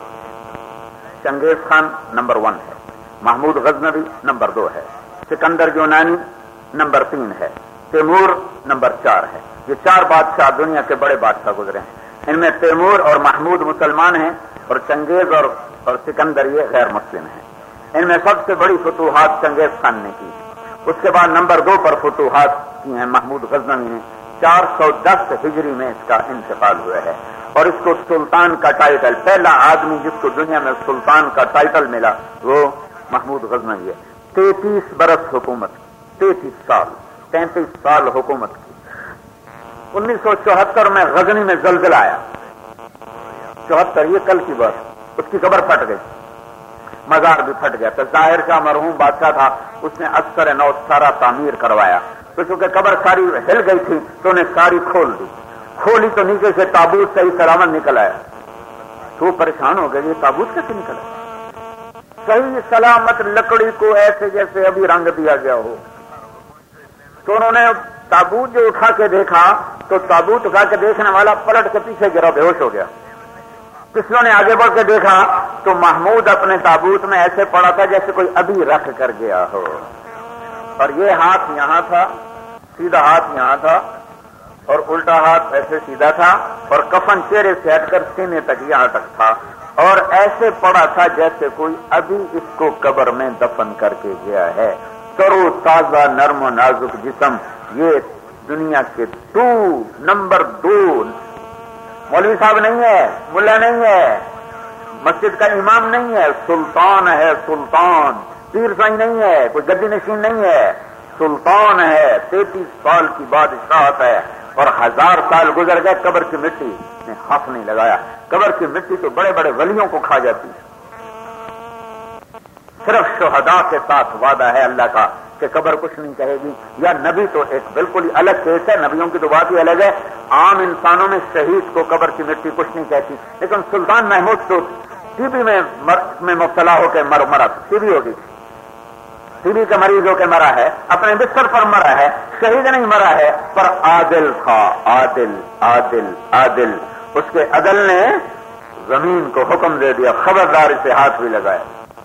چنگیز خان نمبر ون ہے، محمود غزنوی نمبر دو ہے، سکندر یونانی نمبر تین ہے، تیمور نمبر چار ہے۔ یہ چار بادشاہ دنیا کے بڑے بادشاہ گزرے ہیں، ان میں تیمور اور محمود مسلمان ہیں اور چنگیز اور اور سکندر یہ غیر مسلم ہیں۔ ان میں سب سے بڑی فتوحات چنگیز خان نے کی، اس کے بعد نمبر دو پر فتوحات کی ہیں محمود غزنوی نے، چار سو دس ہجری میں اس کا انتقال ہوا ہے، اور اس کو سلطان کا ٹائٹل، پہلا آدمی جس کو دنیا میں سلطان کا ٹائٹل ملا وہ محمود غزنوی ہے۔ تینتیس برس حکومت کی، تینتیس سال تینتیس سال حکومت کی۔ انیس سو چوہتر میں غزنی میں زلزلہ آیا، چوہتر یہ کل کی بات، اس کی قبر پھٹ گئی، مزار بھی پھٹ گیا۔ تو ظاہر شاہ مرحوم بادشاہ تھا، اس نے اکثر نو سارا تعمیر کروایا، تو چونکہ قبر ساری ہل گئی تھی تو انہیں ساری کھول دی، کھولی تو نیچے سے تابوت صحیح سلامت نکل آیا۔ تو پریشان ہو گئے یہ تابوت کیسے نکلا؟ صحیح سلامت لکڑی کو ایسے جیسے ابھی رنگ دیا گیا ہو۔ تو انہوں نے تابوت جو اٹھا کے دیکھا تو تابوت اٹھا کے دیکھنے والا پلٹ کے پیچھے گرا، بے ہوش ہو گیا۔ کسیوں نے آگے بڑھ کے دیکھا تو محمود اپنے تابوت میں ایسے پڑا تھا جیسے کوئی ابھی رکھ کر گیا ہو، اور یہ ہاتھ یہاں تھا، سیدھا ہاتھ یہاں تھا اور الٹا ہاتھ ایسے سیدھا تھا، اور کفن چہرے سے ہٹ کر سینے تک یہاں تک تھا، اور ایسے پڑا تھا جیسے کوئی ابھی اس کو قبر میں دفن کر کے گیا ہے۔ ترو تازہ نرم و نازک جسم، یہ دنیا کے دو نمبر دو، مولوی صاحب نہیں ہے، ملا نہیں ہے، مسجد کا امام نہیں ہے، سلطان ہے، سلطان، پیر سائی نہیں ہے، کوئی گدی نشین نہیں ہے، سلطان ہے، تینتیس سال کی بادشاہت ہے، اور ہزار سال گزر گئے قبر کی مٹی نے ہاتھ نہیں لگایا. قبر کی مٹی تو بڑے بڑے ولیوں کو کھا جاتی ہے. صرف شہداء کے ساتھ وعدہ ہے اللہ کا کہ قبر کچھ نہیں کہے گی. یا نبی تو ایک بالکل ہی الگ کیس ہے, نبیوں کی تو بات ہی الگ ہے. عام انسانوں میں شہید کو قبر کی مٹی کچھ نہیں کہتی, لیکن سلطان محمود تو ٹی بی میں میں مبتلا ہو کے مر مرا ٹی بی ہوگی ٹی بی کا مریض ہو کے مرا ہے, اپنے بستر پر مرا ہے, شہید نہیں مرا ہے, پر عادل تھا. عادل عادل عادل اس کے عدل نے زمین کو حکم دے دیا خبردار اسے ہاتھ بھی لگائے.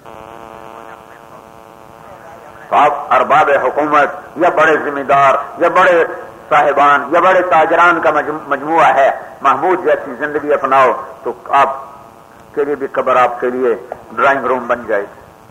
تو آپ ارباب حکومت یا بڑے ذمہ دار یا بڑے صاحبان یا بڑے تاجران کا مجموعہ ہے, محمود جیسی زندگی اپناؤ تو آپ کے لیے بھی قبر آپ کے لیے ڈرائنگ روم بن جائے.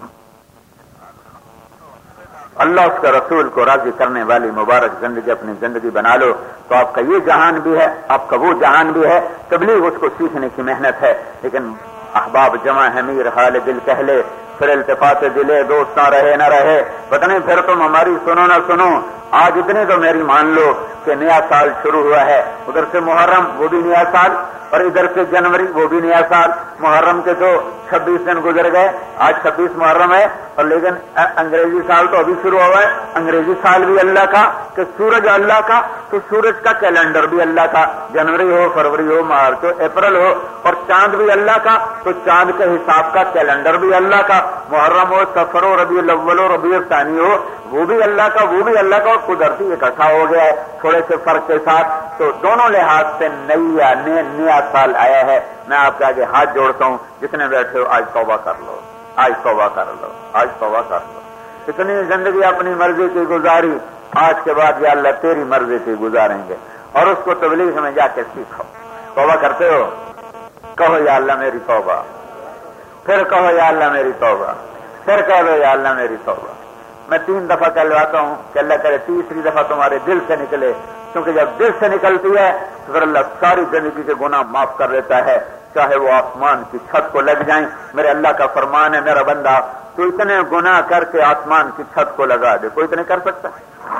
اللہ اس کے رسول کو راضی کرنے والی مبارک زندگی اپنی زندگی بنا لو تو آپ کا یہ جہان بھی ہے, آپ کا وہ جہان بھی ہے. تبلیغ اس کو سیکھنے کی محنت ہے, لیکن احباب جمع ہے میر حال دل کہلے, پھر التفات دلے دوست نہ رہے نہ رہے. پتہ نہیں پھر تم ہماری سنو نہ سنو. آج اتنے تو میری مان لو کہ نیا سال شروع ہوا ہے, ادھر سے محرم وہ بھی نیا سال, اور ادھر سے جنوری وہ بھی نیا سال. محرم کے تو چھبیس دن گزر گئے, آج چھبیس محرم ہے, اور لیکن انگریزی سال تو ابھی شروع ہوا ہے. انگریزی سال بھی اللہ کا کہ سورج اللہ کا, تو سورج کا کیلنڈر بھی اللہ کا. جنوری ہو, فروری ہو, مارچ ہو, اپریل ہو, اور چاند بھی اللہ کا, تو چاند کے حساب کا کیلنڈر بھی اللہ کا. محرم ہو, سفر ہو, ربیع الاول ہو, ربیع الثانی ہو, وہ بھی اللہ کا, وہ بھی اللہ کا, اور قدرتی اکٹھا ہو گیا ہے تھوڑے سے فرق کے ساتھ. تو دونوں لحاظ سے نیا نیا سال آیا ہے. میں آپ کے آگے ہاتھ جوڑتا ہوں, جتنے بیٹھے ہو آج توبہ کر لو, آج توبہ کر لو, آج توبہ کر لو. اتنی زندگی اپنی مرضی کی گزاری, آج کے بعد یا اللہ تیری مرضی کی گزاریں گے, اور اس کو تبلیغ میں جا کے سیکھو. توبہ کرتے ہو, کہو یا اللہ میری توبہ, پھر کہو یا اللہ میری توبہ, پھر کہہ دو یا اللہ میری توبہ. میں تین دفعہ کہلواتا ہوں کہ اللہ کرے تیسری دفعہ تمہارے دل سے نکلے, کیونکہ جب دل سے نکلتی ہے تو پھر اللہ ساری زندگی کے گناہ معاف کر دیتا ہے, چاہے وہ آسمان کی چھت کو لگ جائیں. میرے اللہ کا فرمان ہے, میرا بندہ تو اتنے گناہ کر کے آسمان کی چھت کو لگا دے, کوئی اتنے کر سکتا ہے؟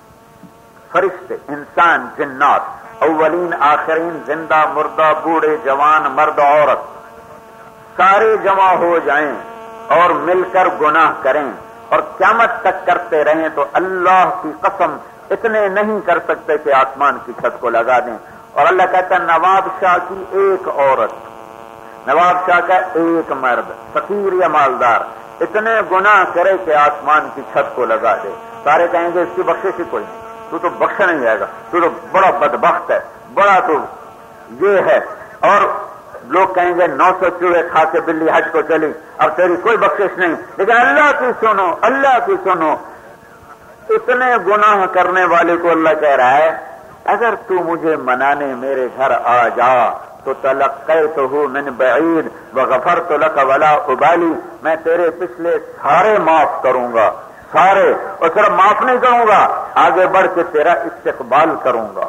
فرشتے, انسان, جنات, اولین آخرین, زندہ مردہ, بوڑھے جوان, مرد عورت, سارے جمع ہو جائیں اور مل کر گناہ کریں اور قیامت تک کرتے رہیں تو اللہ کی قسم اتنے نہیں کر سکتے کہ آسمان کی چھت کو لگا دیں. اور اللہ کہتا ہے نواب شاہ کی ایک عورت, نواب شاہ کا ایک مرد, فقیر یا مالدار, اتنے گناہ کرے کہ آسمان کی چھت کو لگا دے. سارے کہیں گے اس کی بخشش ہی کوئی نہیں, تو تو بخشا نہیں جائے گا, تو تو بڑا بدبخت ہے, بڑا تو یہ ہے. اور لوگ کہیں گے نو سو چوہے کھا کے بلی حج کو چلی, اب تیری کوئی بخشش نہیں. لیکن اللہ کی سنو, اللہ کی سنو, اتنے گناہ کرنے والے کو اللہ کہہ رہا ہے اگر تو مجھے منانے میرے گھر آ جا تو تلقیتہ من بعید وغفرت لک ولا ابالی, میں تیرے پچھلے سارے معاف کروں گا, سارے, اور صرف معاف نہیں کروں گا, آگے بڑھ کے تیرا استقبال کروں گا.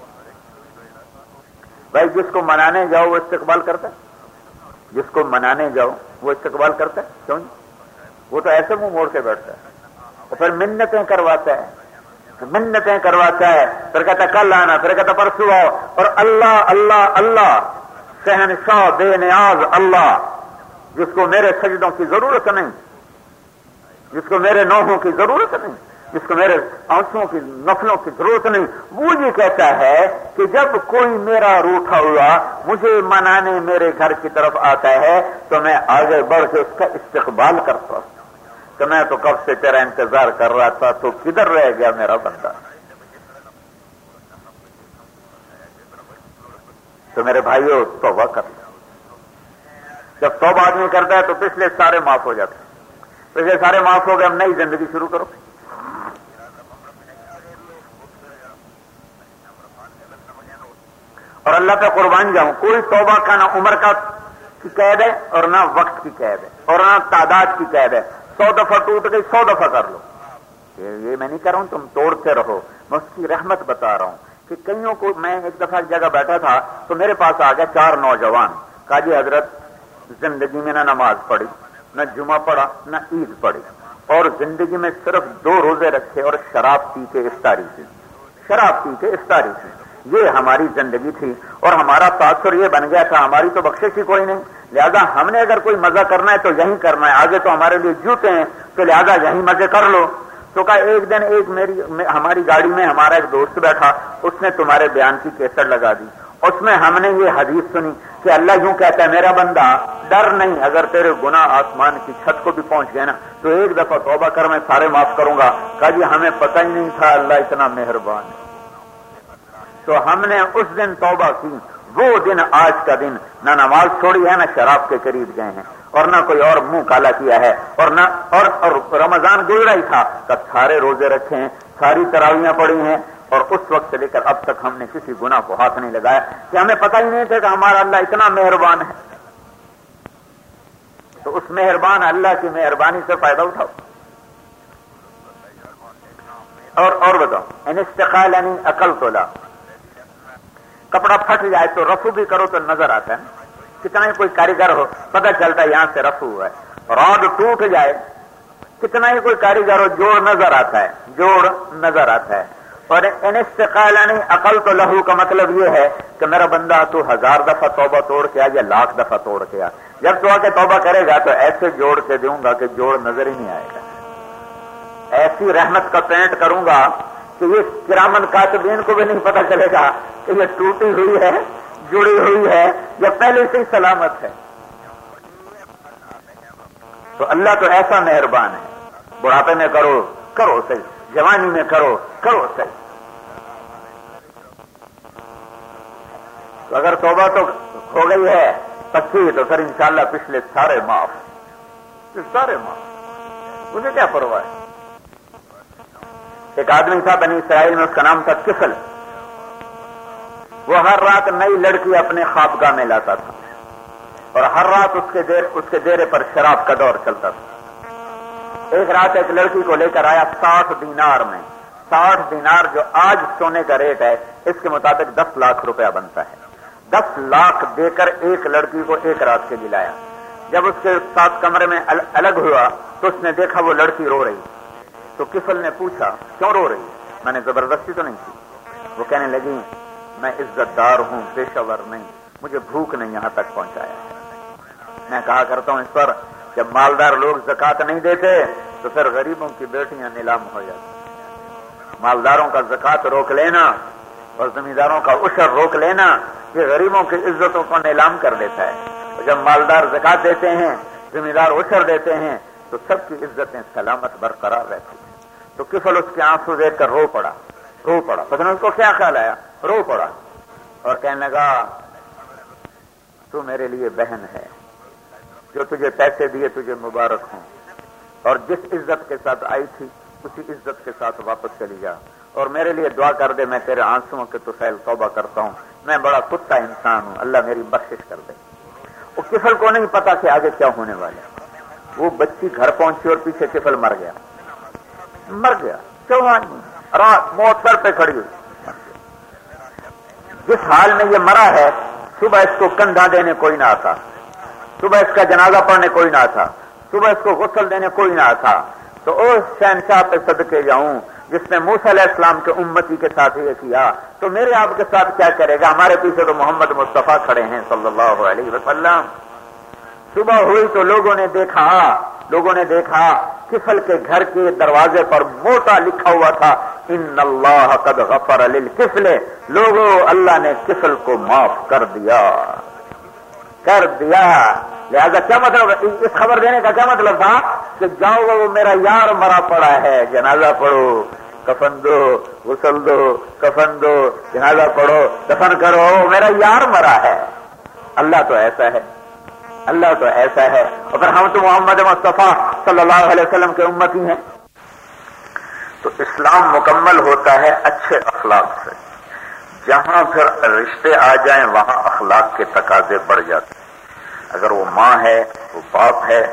بھائی جس کو منانے جاؤ وہ استقبال کرتا ہے, جس کو منانے جاؤ وہ استقبال کرتا ہے, کیوں نہیں؟ وہ تو ایسے منہ موڑ کے بیٹھتا ہے, اور پھر منتیں کرواتا ہے, منتیں کرواتا ہے, پھر کہتا کل آنا, پھر کہتا پرسوں آؤ, اور اللہ اللہ اللہ, شہنشاہ بے نیاز اللہ, جس کو میرے سجدوں کی ضرورت نہیں, جس کو میرے نوحوں کی ضرورت نہیں, جس کو میرے آنسوں کی نفلوں کی ضرورت نہیں, وہ یہ کہتا ہے کہ جب کوئی میرا روٹھا ہوا مجھے منانے میرے گھر کی طرف آتا ہے تو میں آگے بڑھ کے اس کا استقبال کرتا ہوں کہ میں تو کب سے تیرا انتظار کر رہا تھا, تو کدھر رہ گیا میرا بندہ. تو میرے بھائیوں توبہ کر لو. جب توبہ آدمی کرتا ہے تو پچھلے سارے معاف ہو جاتے ہیں, پچھلے سارے معاف ہو گئے, اب نئی زندگی شروع کرو. اور اللہ پہ قربان جاؤں, کوئی توبہ کا نہ عمر کا کی قید ہے اور نہ وقت کی قید ہے اور نہ تعداد کی قید ہے. سو دفعہ ٹوٹ گئی سو دفعہ کر لو, یہ میں نہیں کر رہا ہوں تم توڑتے رہو, میں اس کی رحمت بتا رہا ہوں کہ کئیوں کو, میں ایک دفعہ ایک جگہ بیٹھا تھا تو میرے پاس آ گیا چار نوجوان, کہا جی حضرت زندگی میں نہ نماز پڑھی, نہ جمعہ پڑھا, نہ عید پڑھی, اور زندگی میں صرف دو روزے رکھے اور شراب پی کے افطاری کی, شراب پی کے افطاری کی. یہ ہماری زندگی تھی اور ہمارا تاثر یہ بن گیا تھا، ہماری تو بخشش ہی کوئی نہیں، لہذا ہم نے اگر کوئی مزہ کرنا ہے تو یہیں کرنا ہے، آگے تو ہمارے لیے جوتے ہیں، تو لہذا یہیں مزے کر لو۔ تو کہا ایک دن ایک میری ہماری گاڑی میں ہمارا ایک دوست بیٹھا، اس نے تمہارے بیان کی کیسٹ لگا دی، اس میں ہم نے یہ حدیث سنی کہ اللہ یوں کہتا ہے میرا بندہ ڈر نہیں، اگر تیرے گناہ آسمان کی چھت کو بھی پہنچ گئے نا تو ایک دفعہ توبہ کر میں سارے معاف کروں گا۔ کہا جی ہمیں پتہ ہی نہیں تھا اللہ اتنا مہربان ہے۔ تو ہم نے اس دن توبہ کی، وہ دن آج کا دن، نہ نماز چھوڑی ہے، نہ شراب کے قریب گئے ہیں، اور نہ کوئی اور منہ کالا کیا ہے، اور نہ اور, اور رمضان گزرا ہی تھا تب سارے روزے رکھے ہیں، ساری تراویحیں پڑھی ہیں، اور اس وقت سے لے کر اب تک ہم نے کسی گناہ کو ہاتھ نہیں لگایا کہ ہمیں پتہ ہی نہیں تھا کہ ہمارا اللہ اتنا مہربان ہے۔ تو اس مہربان اللہ کی مہربانی سے فائدہ اٹھاؤ۔ اور اور بتاؤ، ان استقال یعنی عقل تولا، کپڑا پھٹ جائے تو رفو بھی کرو تو نظر آتا ہے، کتنا ہی کوئی کاریگر ہو پتہ چلتا ہے یہاں سے رفو ہوا ہے، راڈ ٹوٹ جائے کتنا ہی کوئی کاریگر ہو جوڑ نظر آتا ہے، جوڑ نظر آتا ہے۔ اور ان استقال یعنی عقل تو لہو کا مطلب یہ ہے کہ میرا بندہ تو ہزار دفعہ توبہ توڑ کے آ یا لاکھ دفعہ توڑ کے آ، جب تو آ کے توبہ کرے گا تو ایسے جوڑ کے دوں گا کہ جوڑ نظر ہی نہیں آئے گا، ایسی رحمت کا پینٹ کروں گا کہ یہ کرامن کاتبین کو بھی نہیں پتہ چلے گا کہ یہ ٹوٹی ہوئی ہے، جڑی ہوئی ہے، یا پہلے سے ہی سلامت ہے۔ تو اللہ تو ایسا مہربان ہے، بڑھاپے میں کرو کرو صحیح، جوانی میں کرو کرو صحیح۔ تو اگر توبہ تو ہو گئی ہے پکی تو پھر انشاءاللہ پچھلے سارے معاف، سارے معاف، مجھے کیا پرواہ ہے۔ ایک آدمی تھا بنی اسرائیل میں، اس کا نام تھا کفل، وہ ہر رات نئی لڑکی اپنے خوابگاہ میں لاتا تھا اور ہر رات اس کے دیر اس کے ڈیرے پر شراب کا دور چلتا تھا۔ ایک رات ایک لڑکی کو لے کر آیا ساٹھ دینار میں، ساٹھ دینار جو آج سونے کا ریٹ ہے اس کے مطابق دس لاکھ روپیہ بنتا ہے، دس لاکھ دے کر ایک لڑکی کو ایک رات کے دلایا۔ جب اس کے ساتھ کمرے میں الگ ہوا تو اس نے دیکھا وہ لڑکی رو رہی، تو کفل نے پوچھا کیوں رو رہی؟ میں نے زبردستی تو نہیں کی۔ وہ کہنے لگی میں عزت دار ہوں، پیشہ ور نہیں، مجھے بھوک نے یہاں تک پہنچایا۔ میں کہا کرتا ہوں اس پر جب مالدار لوگ زکات نہیں دیتے تو پھر غریبوں کی بیٹیاں نیلام ہو جاتی۔ مالداروں کا زکات روک لینا اور زمینداروں کا عشر روک لینا یہ غریبوں کی عزتوں کو نیلام کر دیتا ہے، اور جب مالدار زکات دیتے ہیں، زمیندار عشر دیتے ہیں تو سب کی عزتیں سلامت برقرار رہتی ہیں۔ تو کفل اس کے آنسو دیکھ کر رو پڑا رو پڑا پتہ نہیں اس کو کیا خیال آیا، رو پڑا اور کہنے لگا تو میرے لیے بہن ہے، جو تجھے پیسے دیے تجھے مبارک ہوں، اور جس عزت کے ساتھ آئی تھی اسی عزت کے ساتھ واپس چلی جا، اور میرے لیے دعا کر دے، میں تیرے آنسوؤں کے طفیل توبہ کرتا ہوں، میں بڑا کتا انسان ہوں، اللہ میری بخشش کر دے۔ وہ کفل کو نہیں پتا کہ آگے کیا ہونے والا۔ وہ بچی گھر پہنچی اور پیچھے کفل مر گیا مر گیا چوہان رات موت سر پہ کھڑی ہوئی۔ جس حال میں یہ مرا ہے صبح اس کو کندھا دینے کوئی نہ آتا، صبح اس کا جنازہ پڑھنے کوئی نہ آتا، صبح اس کو غسل دینے کوئی نہ آتا۔ تو اس شہنشاہ پہ صدقے جاؤں جس نے موسیٰ علیہ السلام کے امتی کے ساتھ یہ کیا، تو میرے آپ کے ساتھ کیا کرے گا؟ ہمارے پیچھے تو محمد مصطفیٰ کھڑے ہیں صلی اللہ علیہ وسلم۔ صبح ہوئی تو لوگوں نے دیکھا لوگوں نے دیکھا کفل کے گھر کے دروازے پر موٹا لکھا ہوا تھا ان اللہ قد غفر للکفل، لوگوں اللہ نے کفل کو معاف کر دیا کر دیا لہذا کیا مطلب اس خبر دینے کا کیا مطلب تھا کہ جاؤ وہ میرا یار مرا پڑا ہے، جنازہ پڑھو، کفن دو، غسل دو، کفن دو، جنازہ پڑھو، دفن کرو، میرا یار مرا ہے۔ اللہ تو ایسا ہے، اللہ تو ایسا ہے، اور پھر ہم تو محمد مصطفیٰ صلی اللہ علیہ وسلم کے امتی ہیں۔ تو اسلام مکمل ہوتا ہے اچھے اخلاق سے، جہاں پھر رشتے آ جائیں وہاں اخلاق کے تقاضے بڑھ جاتے ہیں۔ اگر وہ ماں ہے، وہ باپ ہے،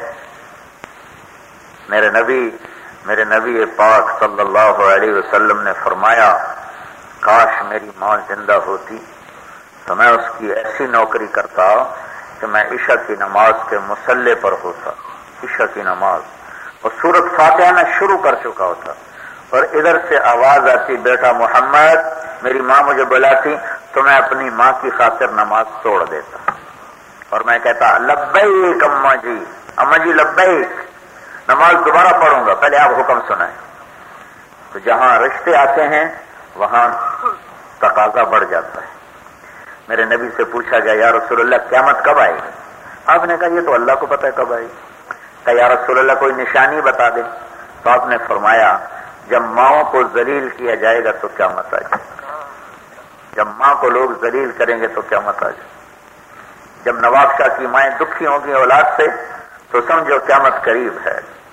میرے نبی میرے نبی پاک صلی اللہ علیہ وسلم نے فرمایا کاش میری ماں زندہ ہوتی تو میں اس کی ایسی نوکری کرتا کہ میں عشاء کی نماز کے مصلی پر ہوتا، عشاء کی نماز، اور سورۃ فاتحہ میں شروع کر چکا ہوتا، اور ادھر سے آواز آتی بیٹا محمد میری ماں مجھے بلاتی تو میں اپنی ماں کی خاطر نماز توڑ دیتا اور میں کہتا لبیک اماں جی اماں جی لبیک نماز دوبارہ پڑھوں گا پہلے آپ حکم سنائیں. تو جہاں رشتے آتے ہیں وہاں تقاضا بڑھ جاتا ہے. میرے نبی سے پوچھا گیا یا رسول اللہ قیامت کب آئے گی؟ آپ نے کہا یہ تو اللہ کو پتہ ہے کب آئے گی. کہا یا رسول اللہ کوئی نشانی بتا دے. تو آپ نے فرمایا جب ماؤں کو ذلیل کیا جائے گا تو قیامت آ جائے گی. جب ماں کو لوگ ذلیل کریں گے تو قیامت آ جائے گی. جب نواب شاہ کی مائیں دکھی ہوں گی اولاد سے تو سمجھو قیامت قریب ہے.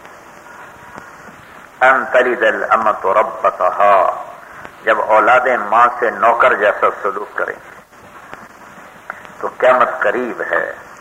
ان تلد الامۃ ربتها جب اولادیں ماں سے نوکر جیسا سلوک کریں گے تو قیامت قریب ہے.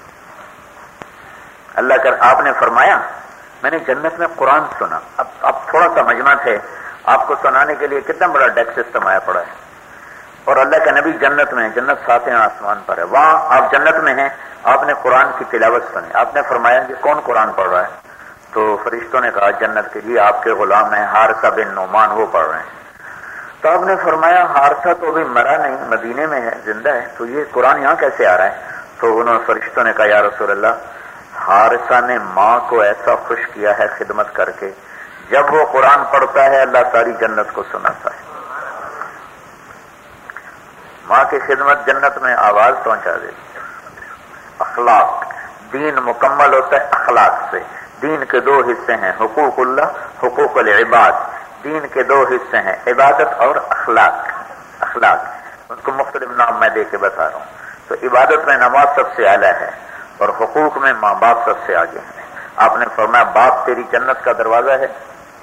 اللہ کر آپ نے فرمایا میں نے جنت میں قرآن سنا. اب اب تھوڑا سا مجمع تھے آپ کو سنانے کے لیے کتنا بڑا ڈیک سسٹم آیا پڑا ہے. اور اللہ کا نبی جنت میں جنت ساتھ آسمان پر ہے وہاں آپ جنت میں ہیں آپ نے قرآن کی تلاوت سنی. آپ نے فرمایا کہ کون قرآن پڑھ رہا ہے؟ تو فرشتوں نے کہا جنت کے لیے آپ کے غلام ہیں حارثہ بن نعمان وہ پڑھ رہے ہیں. تو آپ نے فرمایا حارثہ تو ابھی مرا نہیں مدینے میں ہے زندہ ہے تو یہ قرآن یہاں کیسے آ رہا ہے؟ تو انہوں نے فرشتوں نے کہا یا رسول اللہ حارثہ نے ماں کو ایسا خوش کیا ہے خدمت کر کے جب وہ قرآن پڑھتا ہے اللہ ساری جنت کو سناتا ہے. ماں کی خدمت جنت میں آواز پہنچا دیتی. اخلاق دین مکمل ہوتا ہے اخلاق سے. دین کے دو حصے ہیں حقوق اللہ حقوق العباد. دین کے دو حصے ہیں عبادت اور اخلاق. اخلاق ان کو مختلف نام میں دے کے بتا رہا ہوں. تو عبادت میں نماز سب سے اعلیٰ ہے اور حقوق میں ماں باپ سب سے آگے ہیں. آپ نے فرمایا باپ تیری جنت کا دروازہ ہے.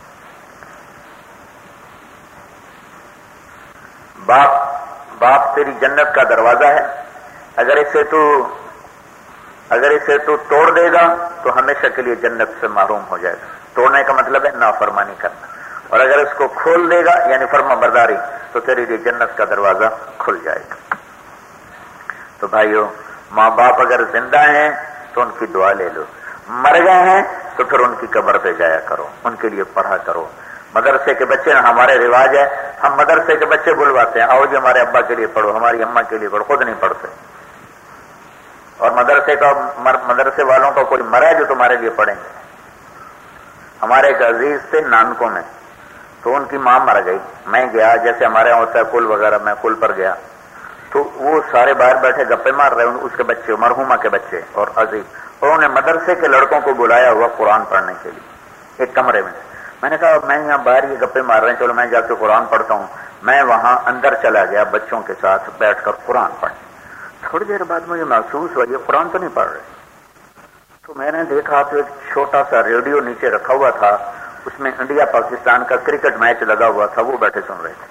باپ باپ تیری جنت کا دروازہ ہے. اگر اسے تو اگر اسے تو توڑ دے گا تو ہمیشہ کے لیے جنت سے محروم ہو جائے گا. توڑنے کا مطلب ہے نافرمانی کرنا. اور اگر اس کو کھول دے گا یعنی فرما برداری تو تیرے لیے جنت کا دروازہ کھل جائے گا. تو بھائیو ماں باپ اگر زندہ ہیں تو ان کی دعا لے لو. مر گئے ہیں تو پھر ان کی قبر پہ جایا کرو ان کے لیے پڑھا کرو. مدرسے کے بچے ہمارے رواج ہے ہم مدرسے کے بچے بلواتے ہیں آؤ جی ہمارے ابا کے لیے پڑھو ہماری اماں کے لیے پڑھو خود نہیں پڑھتے. اور مدرسے کا مدرسے والوں کا کوئی مرا ہے جو تمہارے لیے پڑھیں گے. ہمارے ایک عزیز تھے نانکوں میں تو ان کی ماں مر گئی. میں گیا جیسے ہمارے یہاں ہوتا ہے کل وغیرہ میں کل پر گیا تو وہ سارے باہر بیٹھے گپے مار رہے اس کے بچے مرحومہ کے بچے اور عزیز. اور انہوں نے مدرسے کے لڑکوں کو بلایا ہوا قرآن پڑھنے کے لیے ایک کمرے میں. میں نے کہا میں یہاں باہر یہ گپے مار رہے ہیں چلو میں جا کے قرآن پڑھتا ہوں. میں وہاں اندر چلا گیا بچوں کے ساتھ بیٹھ کر قرآن پڑھنے. تھوڑی دیر بعد مجھے محسوس ہوا یہ قرآن تو نہیں پڑھ رہے. تو میں نے دیکھا تو ایک چھوٹا سا ریڈیو نیچے رکھا ہوا تھا اس میں انڈیا پاکستان کا کرکٹ میچ لگا ہوا تھا وہ بیٹھے سن رہے تھے.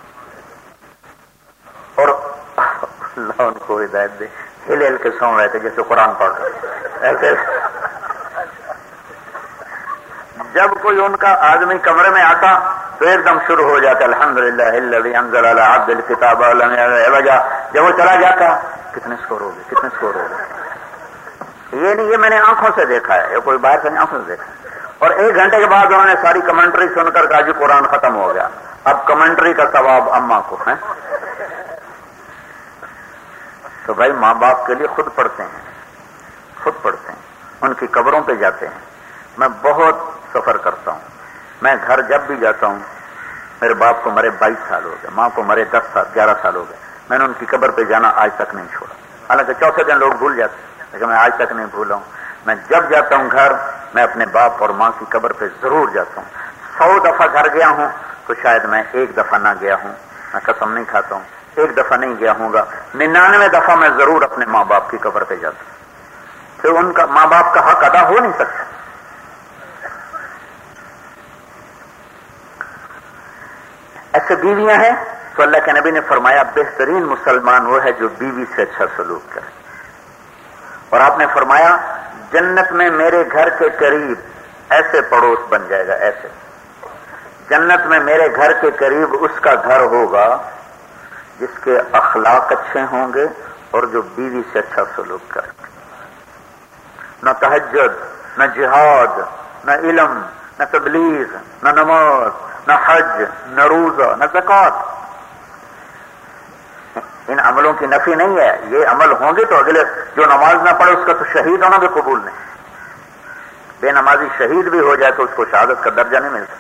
اور اللہ ان کو ہدایت دے ہل ہل کے سن رہے تھے جیسے قرآن پڑھ رہے ایسے. جب کوئی ان کا آدمی کمرے میں آتا تو ایک دم شروع ہو جاتا الحمدللہ الذی انزل علی عبد الکتاب ولم یجعل عوجا. جب وہ چلا جاتا کتنے سکور ہو گئے کتنے سکور ہو گئے. یہ نہیں یہ میں نے آنکھوں سے دیکھا ہے یہ کوئی باہر سے آنکھوں سے دیکھا ہے. اور ایک گھنٹے کے بعد انہوں نے ساری کمنٹری سن کر کہا جی قرآن ختم ہو گیا اب کمنٹری کا ثواب اماں کو ہے. تو بھائی ماں باپ کے لیے خود پڑھتے ہیں خود پڑھتے ہیں ان کی قبروں پہ جاتے ہیں. میں بہت سفر کرتا ہوں. میں گھر جب بھی جاتا ہوں میرے باپ کو مرے بائیس سال ہو گئے ماں کو مرے دس سال گیارہ سال ہو گئے. میں نے ان کی قبر پہ جانا آج تک نہیں چھوڑا. حالانکہ چوتھے دن لوگ بھول جاتے ہیں لیکن میں آج تک نہیں بھولا ہوں. میں جب جاتا ہوں گھر میں اپنے باپ اور ماں کی قبر پہ ضرور جاتا ہوں. سو دفعہ گھر گیا ہوں تو شاید میں ایک دفعہ نہ گیا ہوں. میں قسم نہیں کھاتا ہوں ایک دفعہ نہیں گیا ہوں گا. ننانوے دفعہ میں ضرور اپنے ماں باپ کی قبر پہ جاتا ہوں. پھر ان کا ماں باپ کا حق ادا ہو نہیں سکتا. ایسے بیویاں ہیں تو اللہ کے نبی نے فرمایا بہترین مسلمان وہ ہے جو بیوی سے اچھا سلوک کرے. اور آپ نے فرمایا جنت میں میرے گھر کے قریب ایسے پڑوس بن جائے گا ایسے. جنت میں میرے گھر کے قریب اس کا گھر ہوگا جس کے اخلاق اچھے ہوں گے اور جو بیوی سے اچھا سلوک کرے. نہ تہجد نہ جہاد نہ علم نہ تبلیغ، نہ نماز، نہ حج، نہ روزہ، نہ زکوٰۃ. ان عملوں کی نفی نہیں ہے. یہ عمل ہوں گے تو اگلے جو نماز نہ پڑھے اس کا تو شہید ہونا بھی قبول نہیں. بے نمازی شہید بھی ہو جائے تو اس کو شہادت کا درجہ نہیں ملتا.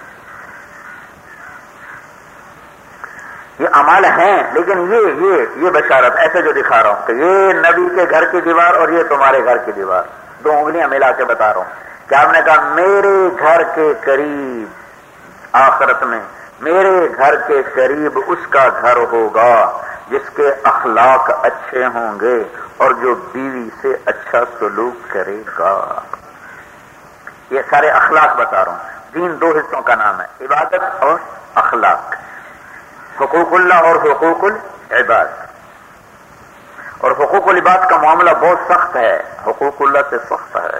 یہ اعمال ہیں، لیکن یہ یہ یہ بشارت ایسے جو دکھا رہا ہوں کہ یہ نبی کے گھر کی دیوار اور یہ تمہارے گھر کی دیوار، دو انگلیاں ملا کے بتا رہا ہوں کہ آپ نے کہا میرے گھر کے قریب آخرت میں میرے گھر کے قریب اس کا گھر ہوگا جس کے اخلاق اچھے ہوں گے اور جو بیوی سے اچھا سلوک کرے گا. یہ سارے اخلاق بتا رہا ہوں. دین دو حصوں کا نام ہے، عبادت اور اخلاق. حقوق اللہ اور حقوق العباد. اور حقوق العباد کا معاملہ بہت سخت ہے، حقوق اللہ سے سخت ہے.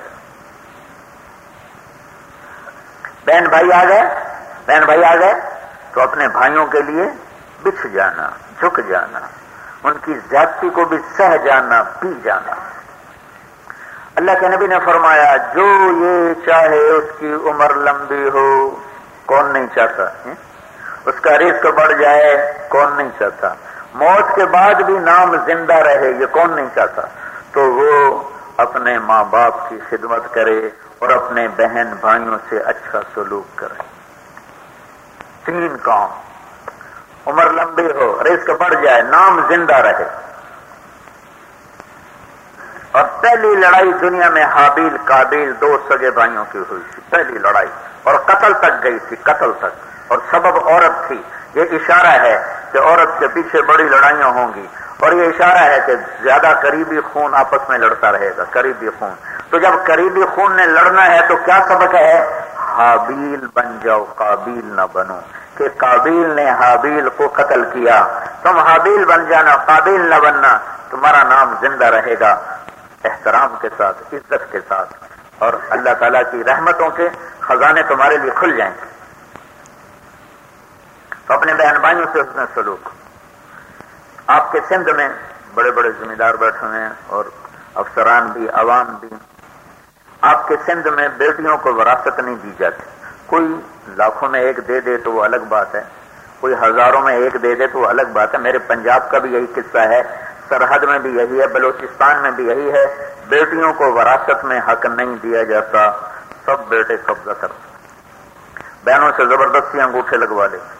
بہن بھائی آ گئے بہن بھائی آ گئے تو اپنے بھائیوں کے لیے بچھ جانا، جھک جانا، ان کی زیادتی کو بھی سہ جانا، پی جانا. اللہ کے نبی نے فرمایا جو یہ چاہے اس کی عمر لمبی ہو، کون نہیں چاہتا؟ اس کا رزق بڑھ جائے، کون نہیں چاہتا؟ موت کے بعد بھی نام زندہ رہے، یہ کون نہیں چاہتا؟ تو وہ اپنے ماں باپ کی خدمت کرے اور اپنے بہن بھائیوں سے اچھا سلوک کرے. تین کام: عمر لمبی ہو، رزق بڑھ جائے، نام زندہ رہے. اور پہلی لڑائی دنیا میں حابیل قابیل دو سگے بھائیوں کی ہوئی تھی، پہلی لڑائی، اور قتل تک گئی تھی، قتل تک. اور سبب عورت تھی. یہ اشارہ ہے کہ عورت کے پیچھے بڑی لڑائیاں ہوں گی، اور یہ اشارہ ہے کہ زیادہ قریبی خون آپس میں لڑتا رہے گا، قریبی خون. تو جب قریبی خون نے لڑنا ہے تو کیا سبق ہے؟ حابیل بن جاؤ، قابیل نہ بنو. کہ قابیل نے حابیل کو قتل کیا، تم حابیل بن جانا، قابیل نہ بننا. تمہارا نام زندہ رہے گا احترام کے ساتھ، عزت کے ساتھ، اور اللہ تعالیٰ کی رحمتوں کے خزانے تمہارے لیے کھل جائیں گے. تو اپنے بہن بھائیوں سے حسن سلوک. آپ کے سندھ میں بڑے بڑے ذمہ دار بیٹھے ہوئے ہیں اور افسران بھی، عوام بھی. آپ کے سندھ میں بیٹیوں کو وراثت نہیں دی جاتی. کوئی لاکھوں میں ایک دے دے تو وہ الگ بات ہے، کوئی ہزاروں میں ایک دے دے تو وہ الگ بات ہے. میرے پنجاب کا بھی یہی قصہ ہے، سرحد میں بھی یہی ہے، بلوچستان میں بھی یہی ہے. بیٹیوں کو وراثت میں حق نہیں دیا جاتا، سب بیٹے قبضہ کرتے، بہنوں سے زبردستی انگوٹھے لگوا لیتے.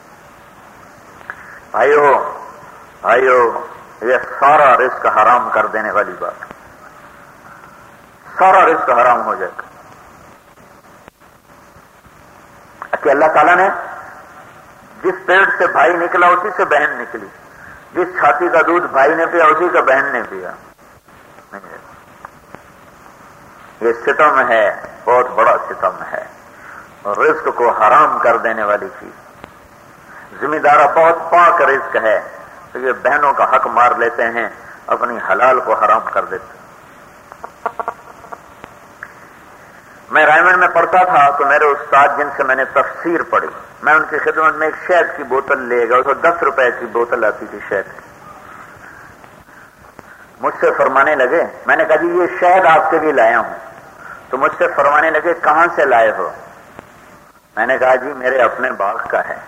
بھائیو بھائیو یہ سارا رزق حرام کر دینے والی بات، سارا رزق حرام ہو جائے گا. کہ اللہ تعالیٰ نے جس پیٹ سے بھائی نکلا اسی سے بہن نکلی، جس چھاتی کا دودھ بھائی نے پیا اسی کا بہن نے پیا. یہ ستم ہے، بہت بڑا ستم ہے، اور رزق کو حرام کر دینے والی چیز. ذمہ دارہ بہت پاک رزق ہے تو یہ بہنوں کا حق مار لیتے ہیں، اپنی حلال کو حرام کر دیتے ہیں. میں رائمنڈ میں پڑھتا تھا تو میرے استاد جن سے میں نے تفسیر پڑھی، میں ان کی خدمت میں ایک شہد کی بوتل لے گا، تو دس روپے کی بوتل آتی تھی شہد کی. مجھ سے فرمانے لگے، میں نے کہا جی یہ شہد آپ کے لیے لایا ہوں. تو مجھ سے فرمانے لگے کہاں سے لائے ہو؟ میں نے کہا جی میرے اپنے باغ کا ہے.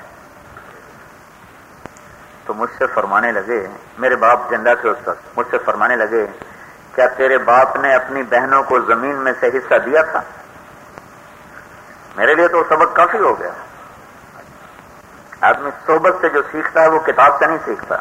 تو مجھ سے فرمانے لگے، میرے باپ زندہ تھے اس وقت، مجھ سے فرمانے لگے کیا تیرے باپ نے اپنی بہنوں کو زمین میں سے حصہ دیا تھا؟ میرے لیے تو سبق کافی ہو گیا. آدمی صحبت سے جو سیکھتا ہے وہ کتاب سے نہیں سیکھتا.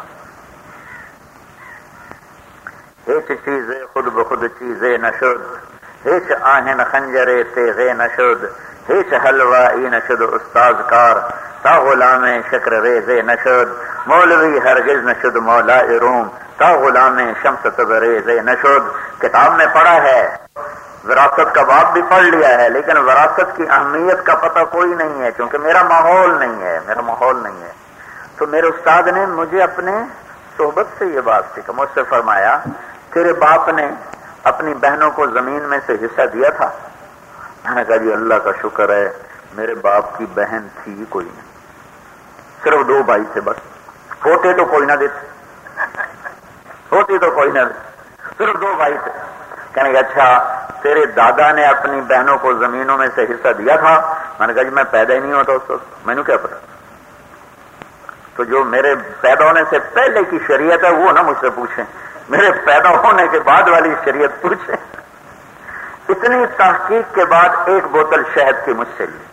ہیچ چیزیں خود بخود چیزیں نشد، ہیچ آہن خنجرے تیغے نشد، ہیچ حلوائی نشد استاذ کار، تا غلام شکر ریزے نشد، مولوی ہرگز نشد مولا روم، تا غلام شمس تبریزے نشد. کتاب میں پڑھا ہے، وراثت کا باب بھی پڑھ لیا ہے، لیکن وراثت کی اہمیت کا پتہ کوئی نہیں ہے کیونکہ میرا ماحول نہیں ہے، میرا ماحول نہیں ہے. تو میرے استاد نے مجھے اپنے صحبت سے یہ بات سیکھا. مجھ سے فرمایا تیرے باپ نے اپنی بہنوں کو زمین میں سے حصہ دیا تھا؟ میں نے کہا جی اللہ کا شکر ہے میرے باپ کی بہن تھی کوئی نہیں، صرف دو بھائی تھے بس، ہوتے تو کوئی نہ دیتے، ہوتی تو کوئی نہ دیتے، صرف دو بھائی تھے. کہنے کہ اچھا تیرے دادا نے اپنی بہنوں کو زمینوں میں سے حصہ دیا تھا؟ میں نے کہا جی میں پیدا ہی نہیں ہوتا اس وقت، میں نے کیا پتا؟ تو جو میرے پیدا ہونے سے پہلے کی شریعت ہے وہ نہ مجھ سے پوچھیں، میرے پیدا ہونے کے بعد والی شریعت پوچھیں۔ اتنی تحقیق کے بعد ایک بوتل شہد کی مجھ سے لی۔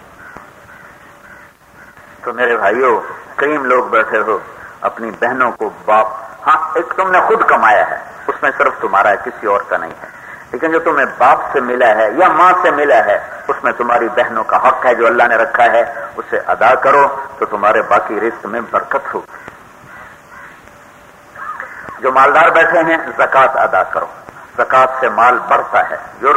تو میرے بھائیوں، کریم لوگ بیٹھے ہو، اپنی بہنوں کو باپ، ہاں ایک تم نے خود کمایا ہے، اس میں صرف تمہارا ہے، کسی اور کا نہیں ہے، لیکن جو تمہیں باپ سے ملا ہے یا ماں سے ملا ہے اس میں تمہاری بہنوں کا حق ہے جو اللہ نے رکھا ہے، اسے ادا کرو تو تمہارے باقی رزق میں برکت ہوگی۔ جو مالدار بیٹھے ہیں زکوٰۃ ادا کرو، زکوٰۃ سے مال بڑھتا ہے۔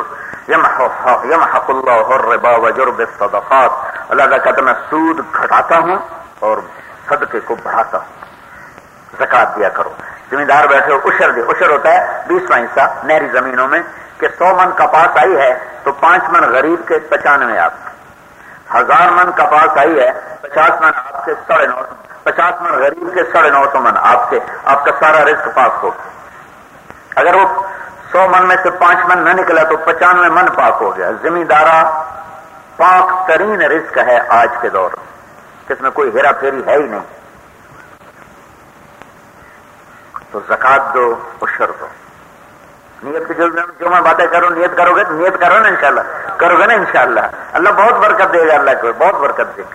یمحق اللہ الربا ویربی الصدقات، اللہ تعالیٰ کہتا میں سود گھٹاتا ہوں اور صدقے کو بڑھاتا ہوں۔ زکوٰۃ دیا کرو۔ زمیندار بیٹھے ہو، عشر دے، عشر ہوتا ہے بیسواں حصہ نہری زمینوں میں، کہ سو من کپاس آئی ہے تو پانچ من غریب کے، پچانوے آپ کے، ہزار من کپاس آئی ہے پچاس من آپ کے، ساڑھے نو، پچاس من غریب کے، ساڑھے نو سو من آپ کے، آپ کا سارا رزق پاک ہو۔ اگر وہ سو من میں سے پانچ من نہ نکلا تو پچانوے من پاک ہو گیا۔ زمیندارہ پاک ترین رزق ہے آج کے دور میں، جس میں کوئی ہیرا پھیری ہے ہی نہیں۔ تو زکوٰۃ دو، عشر دو۔ نیت کی جو جو میں باتیں کروں، نیت کرو گے، نیت کرو نا انشاءاللہ، کرو گے نا انشاءاللہ، اللہ بہت برکت دے گا، اللہ کو بہت برکت دے گا۔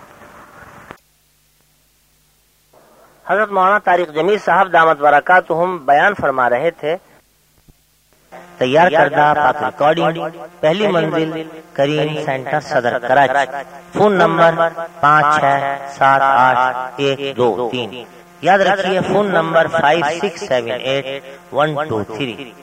حضرت مولانا طارق جمیل صاحب دامت برکاتہم بیان فرما رہے تھے۔ تیار کردہ پاک ریکارڈنگ، پہلی منزل کریم سینٹر صدر کراچی، فون نمبر پانچ چھ سات آٹھ ایک دو تین، یاد رکھیے phone number five six seven eight one two three.